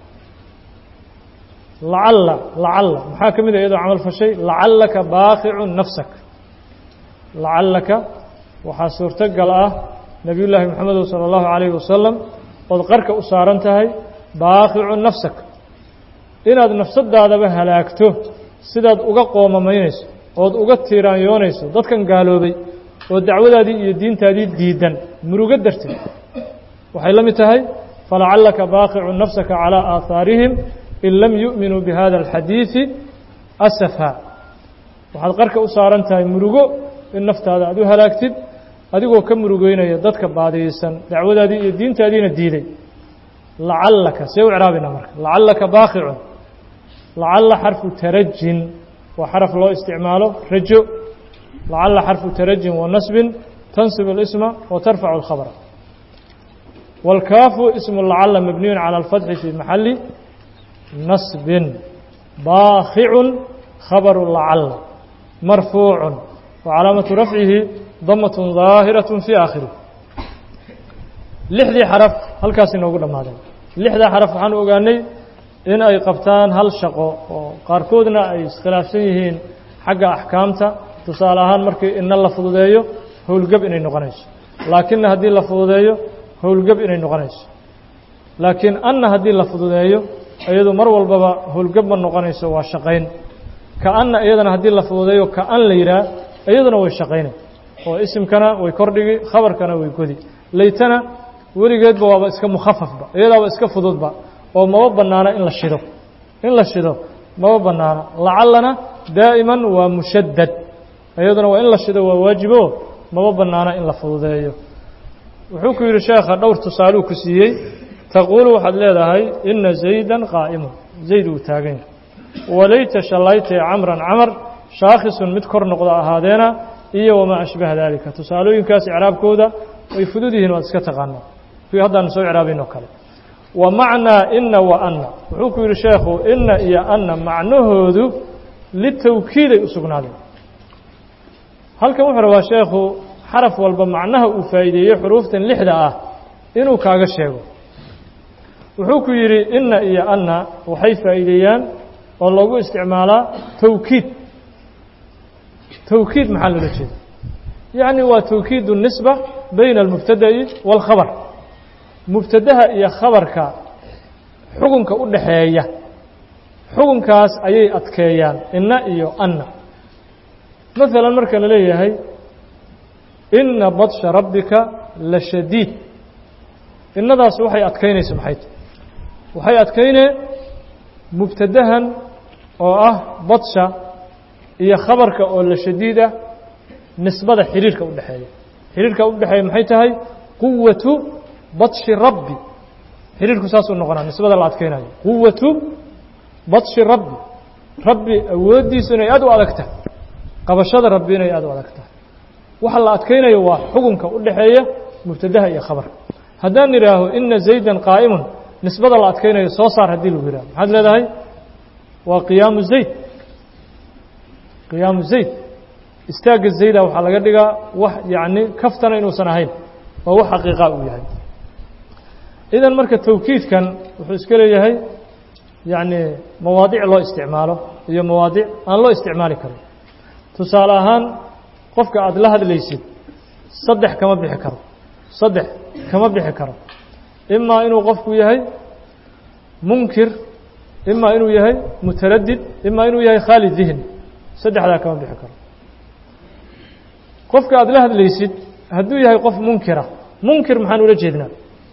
Speaker 1: لعل محاكم إذا يدعو عمل فشيء لعلك باخع نفسك لعلك وحاسورتك قال نبي الله محمد صلى الله عليه وسلم قد قرك أسارنتهي باخع نفسك إن هذا نفسد هذا بهلاكته سيداد أقوى ممينيس ود أقتيران يونيس ضد كان قالوا بي oo dacwadaadii iyo diintaadii diidan murugo darteed waxay la mid tahay falacallaka baaqicu nafsaka calaa aahaarihim in lam yu'minuu bihada alxadiidi asafa waxaad qarka u saaran tahay murugo in naftaada aad u halaagtid adigoo ka murugeynaya dadka baadiyeysan dacwadaadii iyo diintaadiina diiday lacallaka see u craabina marka lacallaka baaqicun lacalla xarfu tarajin waa xaraf loo isticmaalo rajo لعل حرف ترج ونصب تنصب الاسم وترفع الخبر والكاف اسم لعل مبني على الفتح في محل نصب باخع خبر لعل مرفوع وعلامة رفعه ضمة ظاهرة في آخره لحدي حرف هل كاسي نقول هذا لحدي حرف عن أغاني إن أي قبطان هل شقو قاركودنا أي اسخلافسيهين حق أحكامته tusaalahaan markii inna la fududeeyo howlgab inay noqonayso laakinna haddii la fududeeyo howlgab inay noqonayso laakiin anna haddii la fududeeyo iyadu mar walbaba howlgab ma noqonayso waa shaqayn ka anna iyadana haddii la fududeeyo ka an la yidhaah iyaduna way shaqaynay oo isimkana way kordhigi khabarkana way godi laytana weligeedba waaba iska mukhafafba iyadaaba iska fududba oo maba bannaana in la shido maba bannaana lacallana daa'iman waa mushaddad iyaduna waa in la shido waa waajibo maba bannaana in la fududeeyo wuxuu ku yidhi sheekha dhowr tusaaluu ku siiyey taquulu waxaad leedahay ina zaydan qaa'imun zayd uu taagan yahay walayta shallaytay camran camar shaakhisun mid kor noqda ahaadeena iyo wamaa ashbaha daalika tusaalooyinkaas icraabkooda way fudud yihiin waad iska taqaanaa kuwii haddaanu soo icraabayno kale wa macnaa ina wa anna wuxuu ku yidhi sheekhu ina iyo anna macnahoodu litawkiiday u sugnaadeen halkan wuxuu rabaa sheekhu xaraf walba macnaha uu faa'iideeyey xuruuftan lixda ah inuu kaaga sheego wuxuu ku yidhi ina iyo anna waxay faa'iideeyaan oo loogu isticmaalaa tawkiid tawkiid maxaa loola jeeda yacni waa tawkiid الnisba bayna almubtada'i wاlkhabar mubtadaha iyo khabarka xukunka u dhaxeeya xukunkaas ayay adkeeyaan ina iyo anna maalan marka la leeyahay ina badsha rabbika la shadiid innadaas waxay adkaynaysa maxay tahay waxay adkaynee mubtadahan oo ah badsha iyo khabarka oo la shadiid ah nisbada xiriirka u dhaxeeya xiriirka u dhaxeeya maxay tahay quwatu badshi rabbi xiriirku saas u noqonaa nisbada la adkaynayo quwatu badshi rabbi rabbi awooddiisu inay aad u adag tahay qabashada rabbi inay aad u adag tahay waxa la adkaynayo waa xukunka u dhaxeeya mubtadaha iyo khabarka haddaan idhaaho ina zaydan qaa'imun nisbada la adkaynayo soo saar haddii lagu yidhaho maxaad leedahay waa qiyaamu zayd qiyaamu zayd istaagga zayda waxaa laga dhigaa wax yacni kaftana inuusan ahayn waa wax xaqiiqa uu yahay idan marka tawkiidkan wuxuu iska leeyahay yacni mawaadic loo isticmaalo iyo mawaadic aan loo isticmaali karin tusaale ahaan qofka aada la hadlaysid saddex kama bixi karo imaa inuu qofku yahay munkir imaa inuu yahay mutaraddid imaa inuu yahay khaali dihni saddexdaa kama bixi karo qofka aada la hadlaysid hadduu yahay qof munkira munkir maxaan ula jeednaa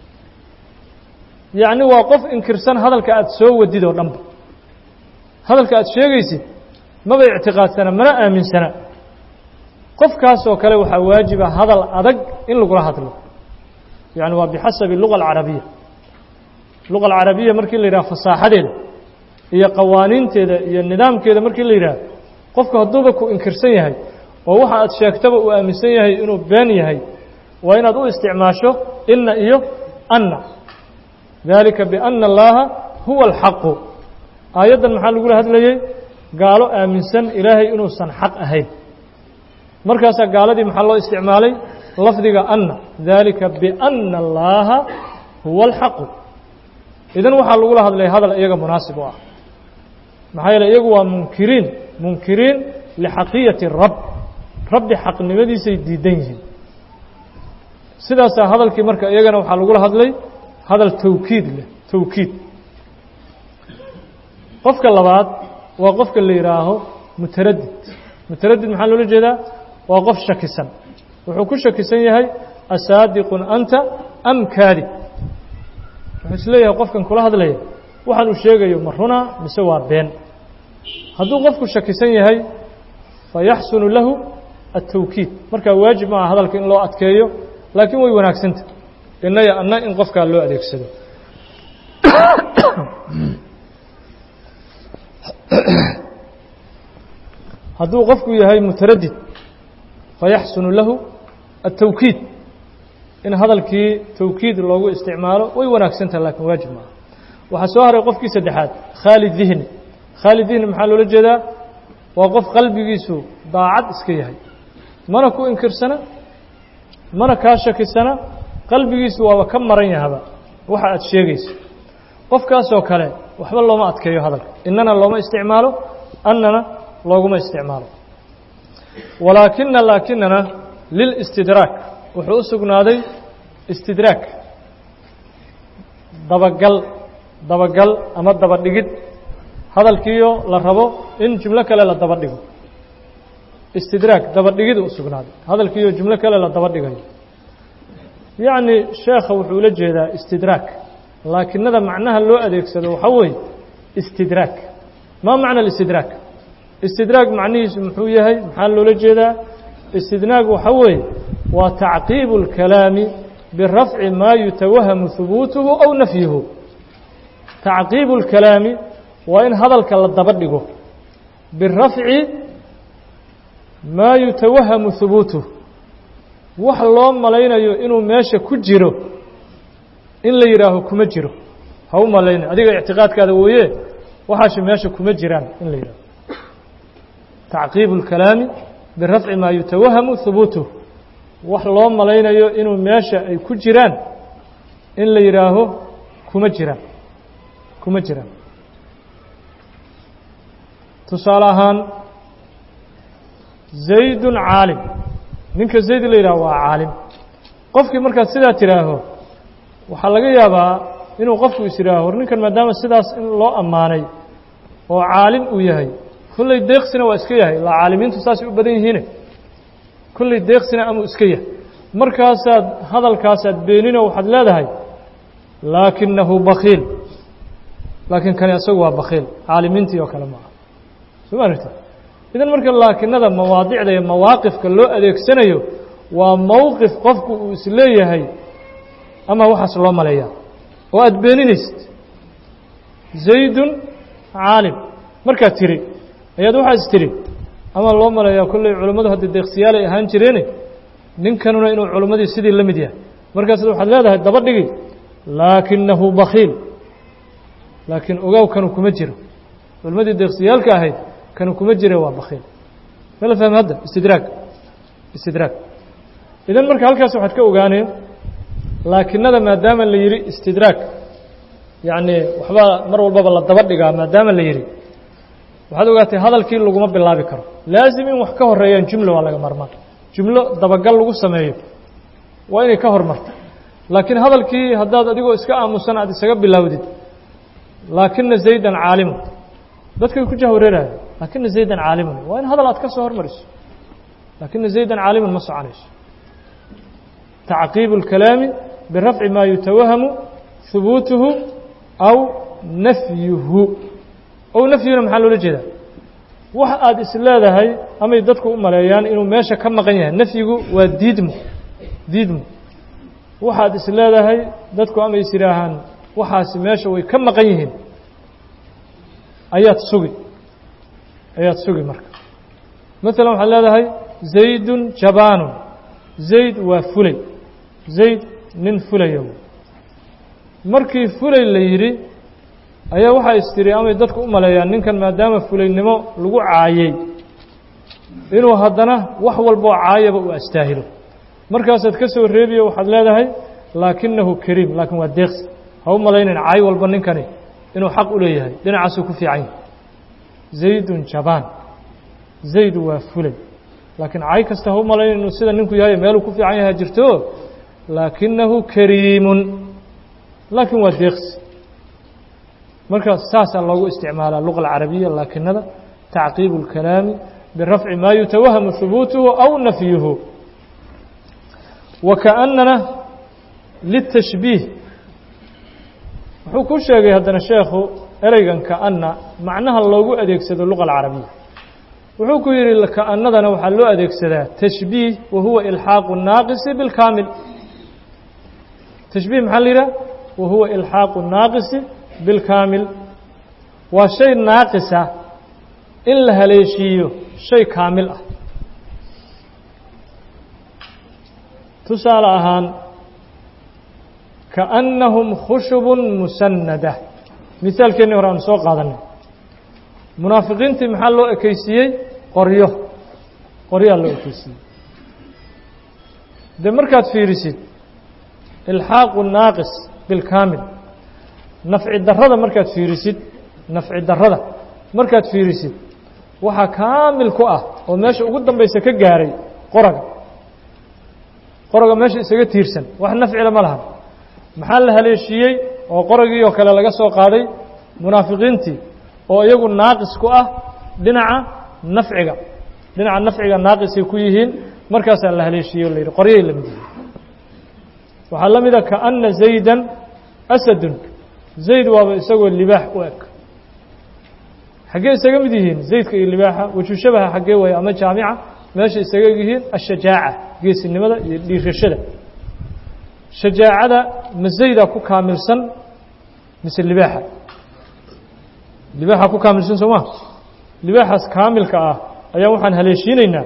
Speaker 1: yacni waa qof inkirsan hadalka aada soo wadid oo dhanba hadalka aada sheegaysid maba ictiqaadsana mana aaminsana qofkaasoo kale waxaa waajiba hadal adag in lagula hadlo yacni waa bixasabi luga alcarabiya luga alcarabiya markii la yidhaha fasaaxadeeda iyo qawaaniinteeda iyo nidaamkeeda markii la yidhaha qofku hadduuba ku inkirsan yahay oo waxa aad sheegtaba uu aaminsan yahay inuu been yahay waa inaad u isticmaasho ina iyo anna dalika biana allaha huwa alxaqu aayaddan maxaa lagula hadlayey gaalo aaminsan ilaahay inuusan xaq ahayn markaasaa gaaladii maxaa loo isticmaalay lafdiga anna dalika biana allaha huwa alxaqu idan waxaa lagula hadlay hadal iyaga munaasib u ah maxaa yeele iyagu waa munkiriin lixaqiyati rabb rabbi xaqnimadiisay diidan yihiin sidaasaa hadalkii marka iyagana waxaa lagula hadlay hadal tawkiid leh tawkiid qofka labaad waa qofka la yidhaaho mutaraddid maxaa loola jeedaa waa qof shakisan wuxuu ku shakisan yahay asaadiqun anta am kaadib wuxuu isleeyahay qofkan kula hadlaya waxaan uu sheegayo ma runa mise waa been hadduu qofku shakisan yahay fayaxsunu lahu التawkiid markaa waajib maaha hadalka in loo adkeeyo laakiin way wanaagsanta inaya anna in qofkaa loo adeegsado hadduu qofku yahay mutaraddid fayaxsunu lahu التawkiid in hadalkii tawkiid loogu isticmaalo way wanaagsantaha laakiin waajib maaha waxaa soo haray qofkii saddexaad khaali dihni maxaa loola jeedaa waa qof qalbigiisu daacad iska yahay mana ku inkirsana mana kaa shakisana qalbigiisu waaba ka maran yahaba waxa aad sheegaysa qofkaasoo kale waxba looma adkeeyo hadalka innana looma isticmaalo annana looguma isticmaalo laakinana lilistidraak wuxuu u sugnaaday istidraak dabagal ama daba dhigid hadalkiiyo la rabo in jumlo kale la daba dhigo istidraak daba dhigid u sugnaaday hadalkiiyo jumlo kale la daba dhigayo yacni sheekha wuxuu ula jeedaa istidraak laakinada macnaha loo adeegsado waxaa weeye istidraak maa macna alistidraak istidraak macnihiisu muxuu yahay maxaa loola jeedaa istidnaag waxaa weeye waa tacqiibu اlkalaami birafci maa yutawahamu hubuutuhu aw nafyuhu tacqiibu اlkalaami waa in hadalka la daba dhigo birafci maa yutawahamu hubuutuhu wax loo malaynayo inuu meesha ku jiro in la yidhaaho kuma jiro ha u malayna adiga ictiqaadkaada wooye waxaasi meesha kuma jiraan in la yidhaho tacqiibu اlkalaami birafci maa yutawahamu hubuutuhu wax loo malaynayo inuu meesha ay ku jiraan in la yidhaaho kuma jiraan tusaale ahaan zaydun caalim ninka zayd la yidhaho waa caalim qofkii markaad sidaa tidhaaho waxaa laga yaabaa inuu qofku is yidhaaho war ninkan maadaama sidaas in loo ammaanay oo caalim uu yahay kulley deeqsina waa iska yahay ilaa caalimiintu saasay u badan yihiine kulley deeqsina amuu iska yahay markaasaad hadalkaasaad beenino waxaad leedahay laakinahu bakiil laakiin kani asagu waa bakiil caalimiintii oo kale ma aha soo ma aragta idan marka laakinada mawaadicda iyo mawaaqifka loo adeegsanayo waa mowqif qofku uu isleeyahay ama waxaas loo maleeyaa oo aad beeninaysid zaydun caalim markaad tiri ayaad waxaas tiri ama loo maleeyaa kolley culammadu hadda deeqsiyaalay ahaan jireene ninkanuna inuu culammadii sidii la mid yahay markaas waxaad leedahay daba dhigi laakinahu bakiil laakiin ogaaw kanu kuma jiro culammadii deeqsiyaalka ahayd kanu kuma jire waa bakiil ma la fahmi hadda istidraag idan marka halkaas waxaad ka ogaaneen laakinada maadaama la yidhi istidraag yacni waxbaa mar walbaba la daba dhigaa maadaama la yidhi waxaad ogaatay hadalkii laguma bilaabi karo laasim in wax ka horeeyaan jumlo waa laga marmaan jumlo dabagal lagu sameeyo waa inay ka hormarto laakiin hadalkii haddaad adigoo iska aamusan aad isaga bilowdid laakina zaydan caalimun dadkay ku jahwareeraya laakina zaydan caalimun waa in hadal aad ka soo hormariso laakina zaydan caalimun ma soconayso tacqiibu اlkalaami birafci maa yutawahamu hubuutuhu aw nafyuhu ow nafyuna maxaa loola jeedaa wax aad is leedahay amay dadku u maleeyaan inuu meesha ka maqan yahay nafyigu waa diidmo waxaad is leedahay dadku amay is yidhaahaan waxaasi meesha way ka maqan yihiin ayaad sugi marka maalan waxaad leedahay zaydun jabaanun zayd waa fulay zayd nin fulaya markii fulay la yidhi ayaa waxaa istiri amay dadku u maleeyaan ninkan maadaama fulaynimo lagu caayey inuu haddana wax walboo caayaba uu astaahilo markaasaad ka soo reebiyo waxaad leedahay laakinahu kariim laakiin waa deeqsi ha u malaynayn caay walba ninkani inuu xaq u leeyahay dhinacaasuu ku fiican yahay zaydun jabaan zayd waa fulay laakiin caay kasta ha u malaynayn inuu sida ninku yahay meeluu ku fiican yahay jirto laakinahu kariimun laakiin waa deeqsi marka saasaa loogu isticmaalaa luqa alcarabiya laakinada tacqiibu اlkalaami birafci maa yutawahamu hubuutuhu aw nafyuhu wakaأnana litashbiih wuxuu ku sheegay haddana sheekhu ereygan kaأna macnaha loogu adeegsado luqa alcarabiya wuxuu ku yidhi kaأnadana waxaa loo adeegsadaa tashbiih wa huwa ilxaaqu الnaaqisi biاlkaamil tashbiih maxaa la yidhaha wa huwa ilxaaqu الnaaqisi bilkaamil waa shay naaqisa in la haleeshiiyo shay kaamil ah tusaale ahaan kaأnnahum khushubun musanada misaalkeennii hore aanu soo qaadanay munaafiqiintii maxaa loo ekeysiiyey qoryaa loo ekeysiiyey dee markaad fiirisid ilxaaqu naaqis bilkaamil nafci darrada markaad fiirisid waxa kaamil ku ah oo meesha ugu dambaysa ka gaaray qoraga meesha isaga tiirsan wax nafcila ma lahan maxaa la haleeshiyey oo qoragii oo kale laga soo qaaday munaafiqiintii oo iyagu naaqis ku ah dhinaca nafciga naaqisay ku yihiin markaasaa la haleeshiyey oo la yidhi qoryay la mid yihiin waxaa la mida kaana zaydan asadun zayd waaba isagoo libaax u eg xaggee isaga mid yihiin zaydka iyo libaaxa wajhu shabaha xaggee waaya ama jaamica meesha isaga eg yihiin ashajaaca geesinimada iyo dhiirashada shajaacada ma zayda ku kaamilsan mise libaaxa ku kaamilsan soo ma libaaxaas kaamilka ah ayaa waxaan haleeshiinaynaa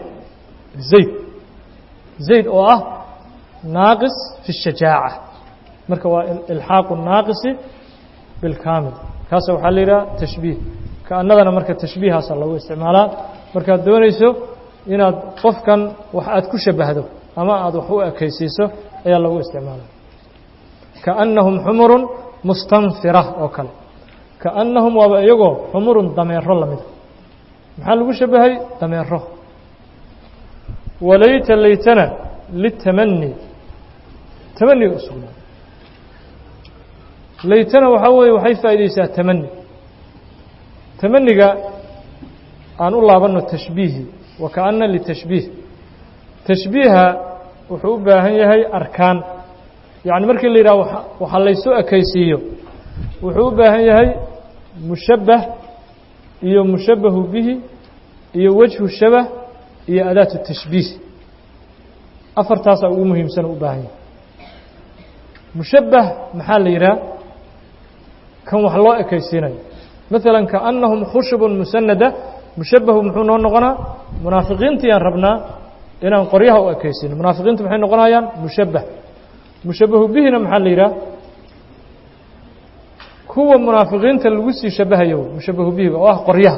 Speaker 1: zayd oo ah naaqis fi الshajaaca marka waa ilxaaqu الnaaqisi bilkaamil kaasa waxaa la yidhaha tashbiih kaanadana marka tashbiihaasa lagu isticmaalaa markaad doonayso inaad qofkan wax aad ku shabahdo ama aad wax u ekaysiiso ayaa lagu isticmaalaa kaannahum xumurun mustanfira oo kale kaannahum waaba iyagoo xumurun dameero lamida maxaa lagu shabahay dameero walayta laytana litamani tamani u sugnaa laytana waxaa weeye waxay faa'iidaysaa tamaniga aan u laabanno tashbiihi wa kaana litashbiih tashbiiha wuxuu u baahan yahay arkaan yacni markii la yidhaha waxa laysu ekaysiiyo wuxuu u baahan yahay mushabbah iyo mushabbahu bihi iyo wajhu shabah iyo adaatu tashbiih afartaasaa ugu muhiimsan u baahan yahay mushabbah maxaa la yidhaha kan wax loo ekaysiinayo maalan kaannahum khushubun musanada mushabbahu muxuu noo noqonaa munaafiqiintii aan rabnaa inaan qoryaha u ekaysiino munaafiqiintu maxay noqonayaan mushabbahu bihina maxaa la yidhaha kuwa munaafiqiinta lagu sii shabahayo mushabbahu bihiga oo ah qoryaha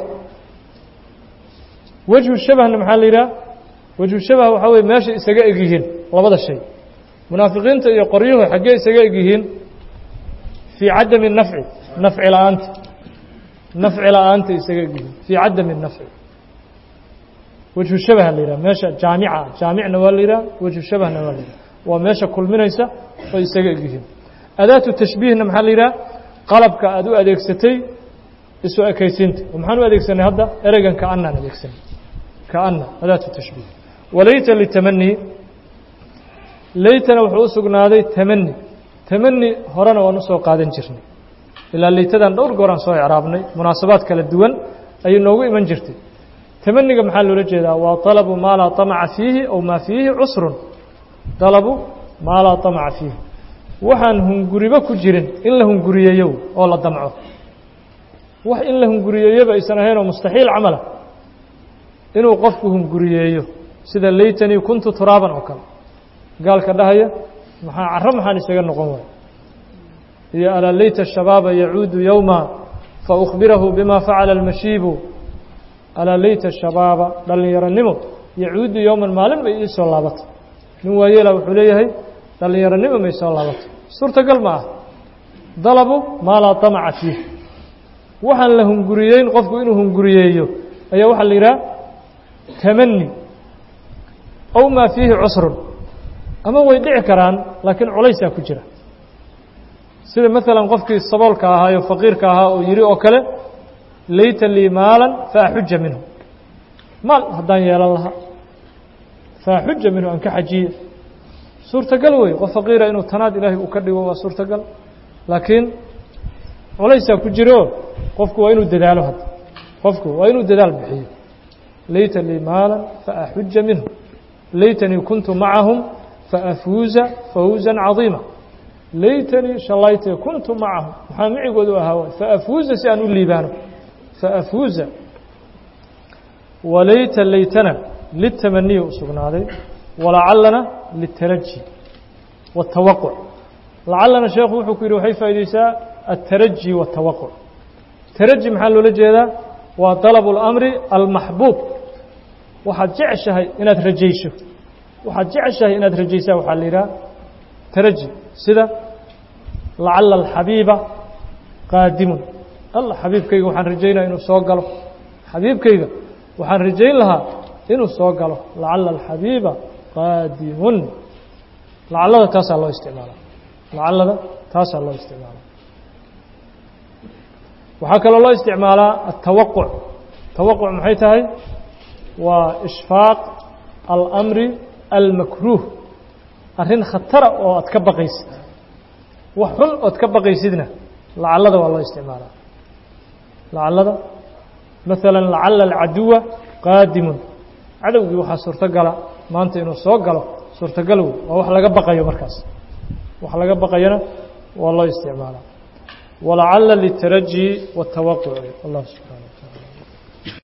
Speaker 1: wajhu shabahna maxaa la yidhaha wajhu shabah waxaa weye meesha isaga eg yihiin labada shay munaafiqiinta iyo qoryuhu xaggee isaga eg yihiin fii cadami nafci nafci la-aanta isaga eg yihiin fii cadami nafci wajhu shabaha la yidhaha meesha jaamicna waa la yidhaha wajhu shabahna waa la yidhaha waa meesha kulminaysa oo isaga eg yihiin adaatu tashbiihna maxaa la yidhaha qalabka aad u adeegsatay isu ekaysiinta oo maxaan u adeegsanay hadda ereygan kaanaan adeegsanay kaana adaatu tashbiih walayta litamani laytana wuxuu u sugnaaday tamani horena waan usoo qaadan jirnay ilaa laytadan dhowr gooraan soo icraabnay munaasabaad kala duwan ayay noogu iman jirtay tamaniga maxaa loola jeedaa waa طalabu maa laa طamaca fiihi aw maa fiihi cusrun طalabu maa laa طamaca fiihi waxaan hunguribo ku jirin in la hunguriyeeyo oo la damco wax in la hunguriyeeyaba aysan ahayn oo mustaxiil camala inuu qofku hunguriyeeyo sida laytanii kuntu turaaban oo kale gaalka dhahaya maxaan isaga noqon waay iyo alaa layta shabaaba yacuudu yowma faأkhbirahu bima facala اlmashiibu alaa layta shabaaba dhallinyaronimo yacuudu yowman maalin bay ii soo laabatay nin waayeela wuxuu leeyahay dhallinyaronimo may soo laabatay suurtagal ma ah dalabu maa laa طamaca fiih waxaan la hunguriyeyn qofku inuu hunguriyeeyo ayaa waxaa la yidhaha tamani aw maa fiihi cusrun ama way dhici karaan laakiin culaysaa ku jira sida maalan qofkii saboolka ahaa iyo faqiirka ahaa oo yidhi oo kale layta lii maalan faaxuja minhu maal haddaan yeelan lahaa faaxuja minhu aan ka xajiye suurtagal wey qof faqiira inuu tanaad ilaahay uu ka dhigo waa suurtagal laakiin culaysaa ku jiro qofku waa inuu dadaalo hadda qofku waa inuu dadaal bixiyo layta lii maalan faaxuja minhu laytanii kuntu macahum faafuuza fawza caظiima laytanii shalaytee kuntu macahum maxaa micigoodu ahaa faafuuza si aan u liibaano faafuuza walayta laytana litamaniya u sugnaaday walacalana litaraji waاtawaquc lacalana sheekhu wuxuu ku yidhi waxay faa'iidaysaa altaraji waاtawaquc taraji maxaa loola jeedaa waa dalabu اlamri almaxbuub waxaad jeceshahay inaad rajayso waxaad jeceshahay inaad rajaysaa waxaa la yidhaha taraji sida lacala alxabiiba qaadimun alla xabiibkayga waxaan rajaynaya inuu soo galo xabiibkayga waxaan rajayn lahaa inuu soo galo lacala alxabiiba qaadimun lacallada taasaa loo isticmaalaa lacallada taasaa loo isticmaalaa waxaa kaloo loo isticmaalaa atawaquc tawaquc maxay tahay waa ishfaaq alamri almakruuh arrin khatara oo aad ka baqaysid wax xun ood ka baqaysidna lacallada waa loo isticmaalaa lacallada maala lacala alcaduwa qaadimun cadowgii waxaa suurtogala maanta inuu soo galo suurtagal wey waa wax laga baqayo markaas wax laga baqayona waa loo isticmaalaa walacala litaraji watawaquci wallahu subxana wa taala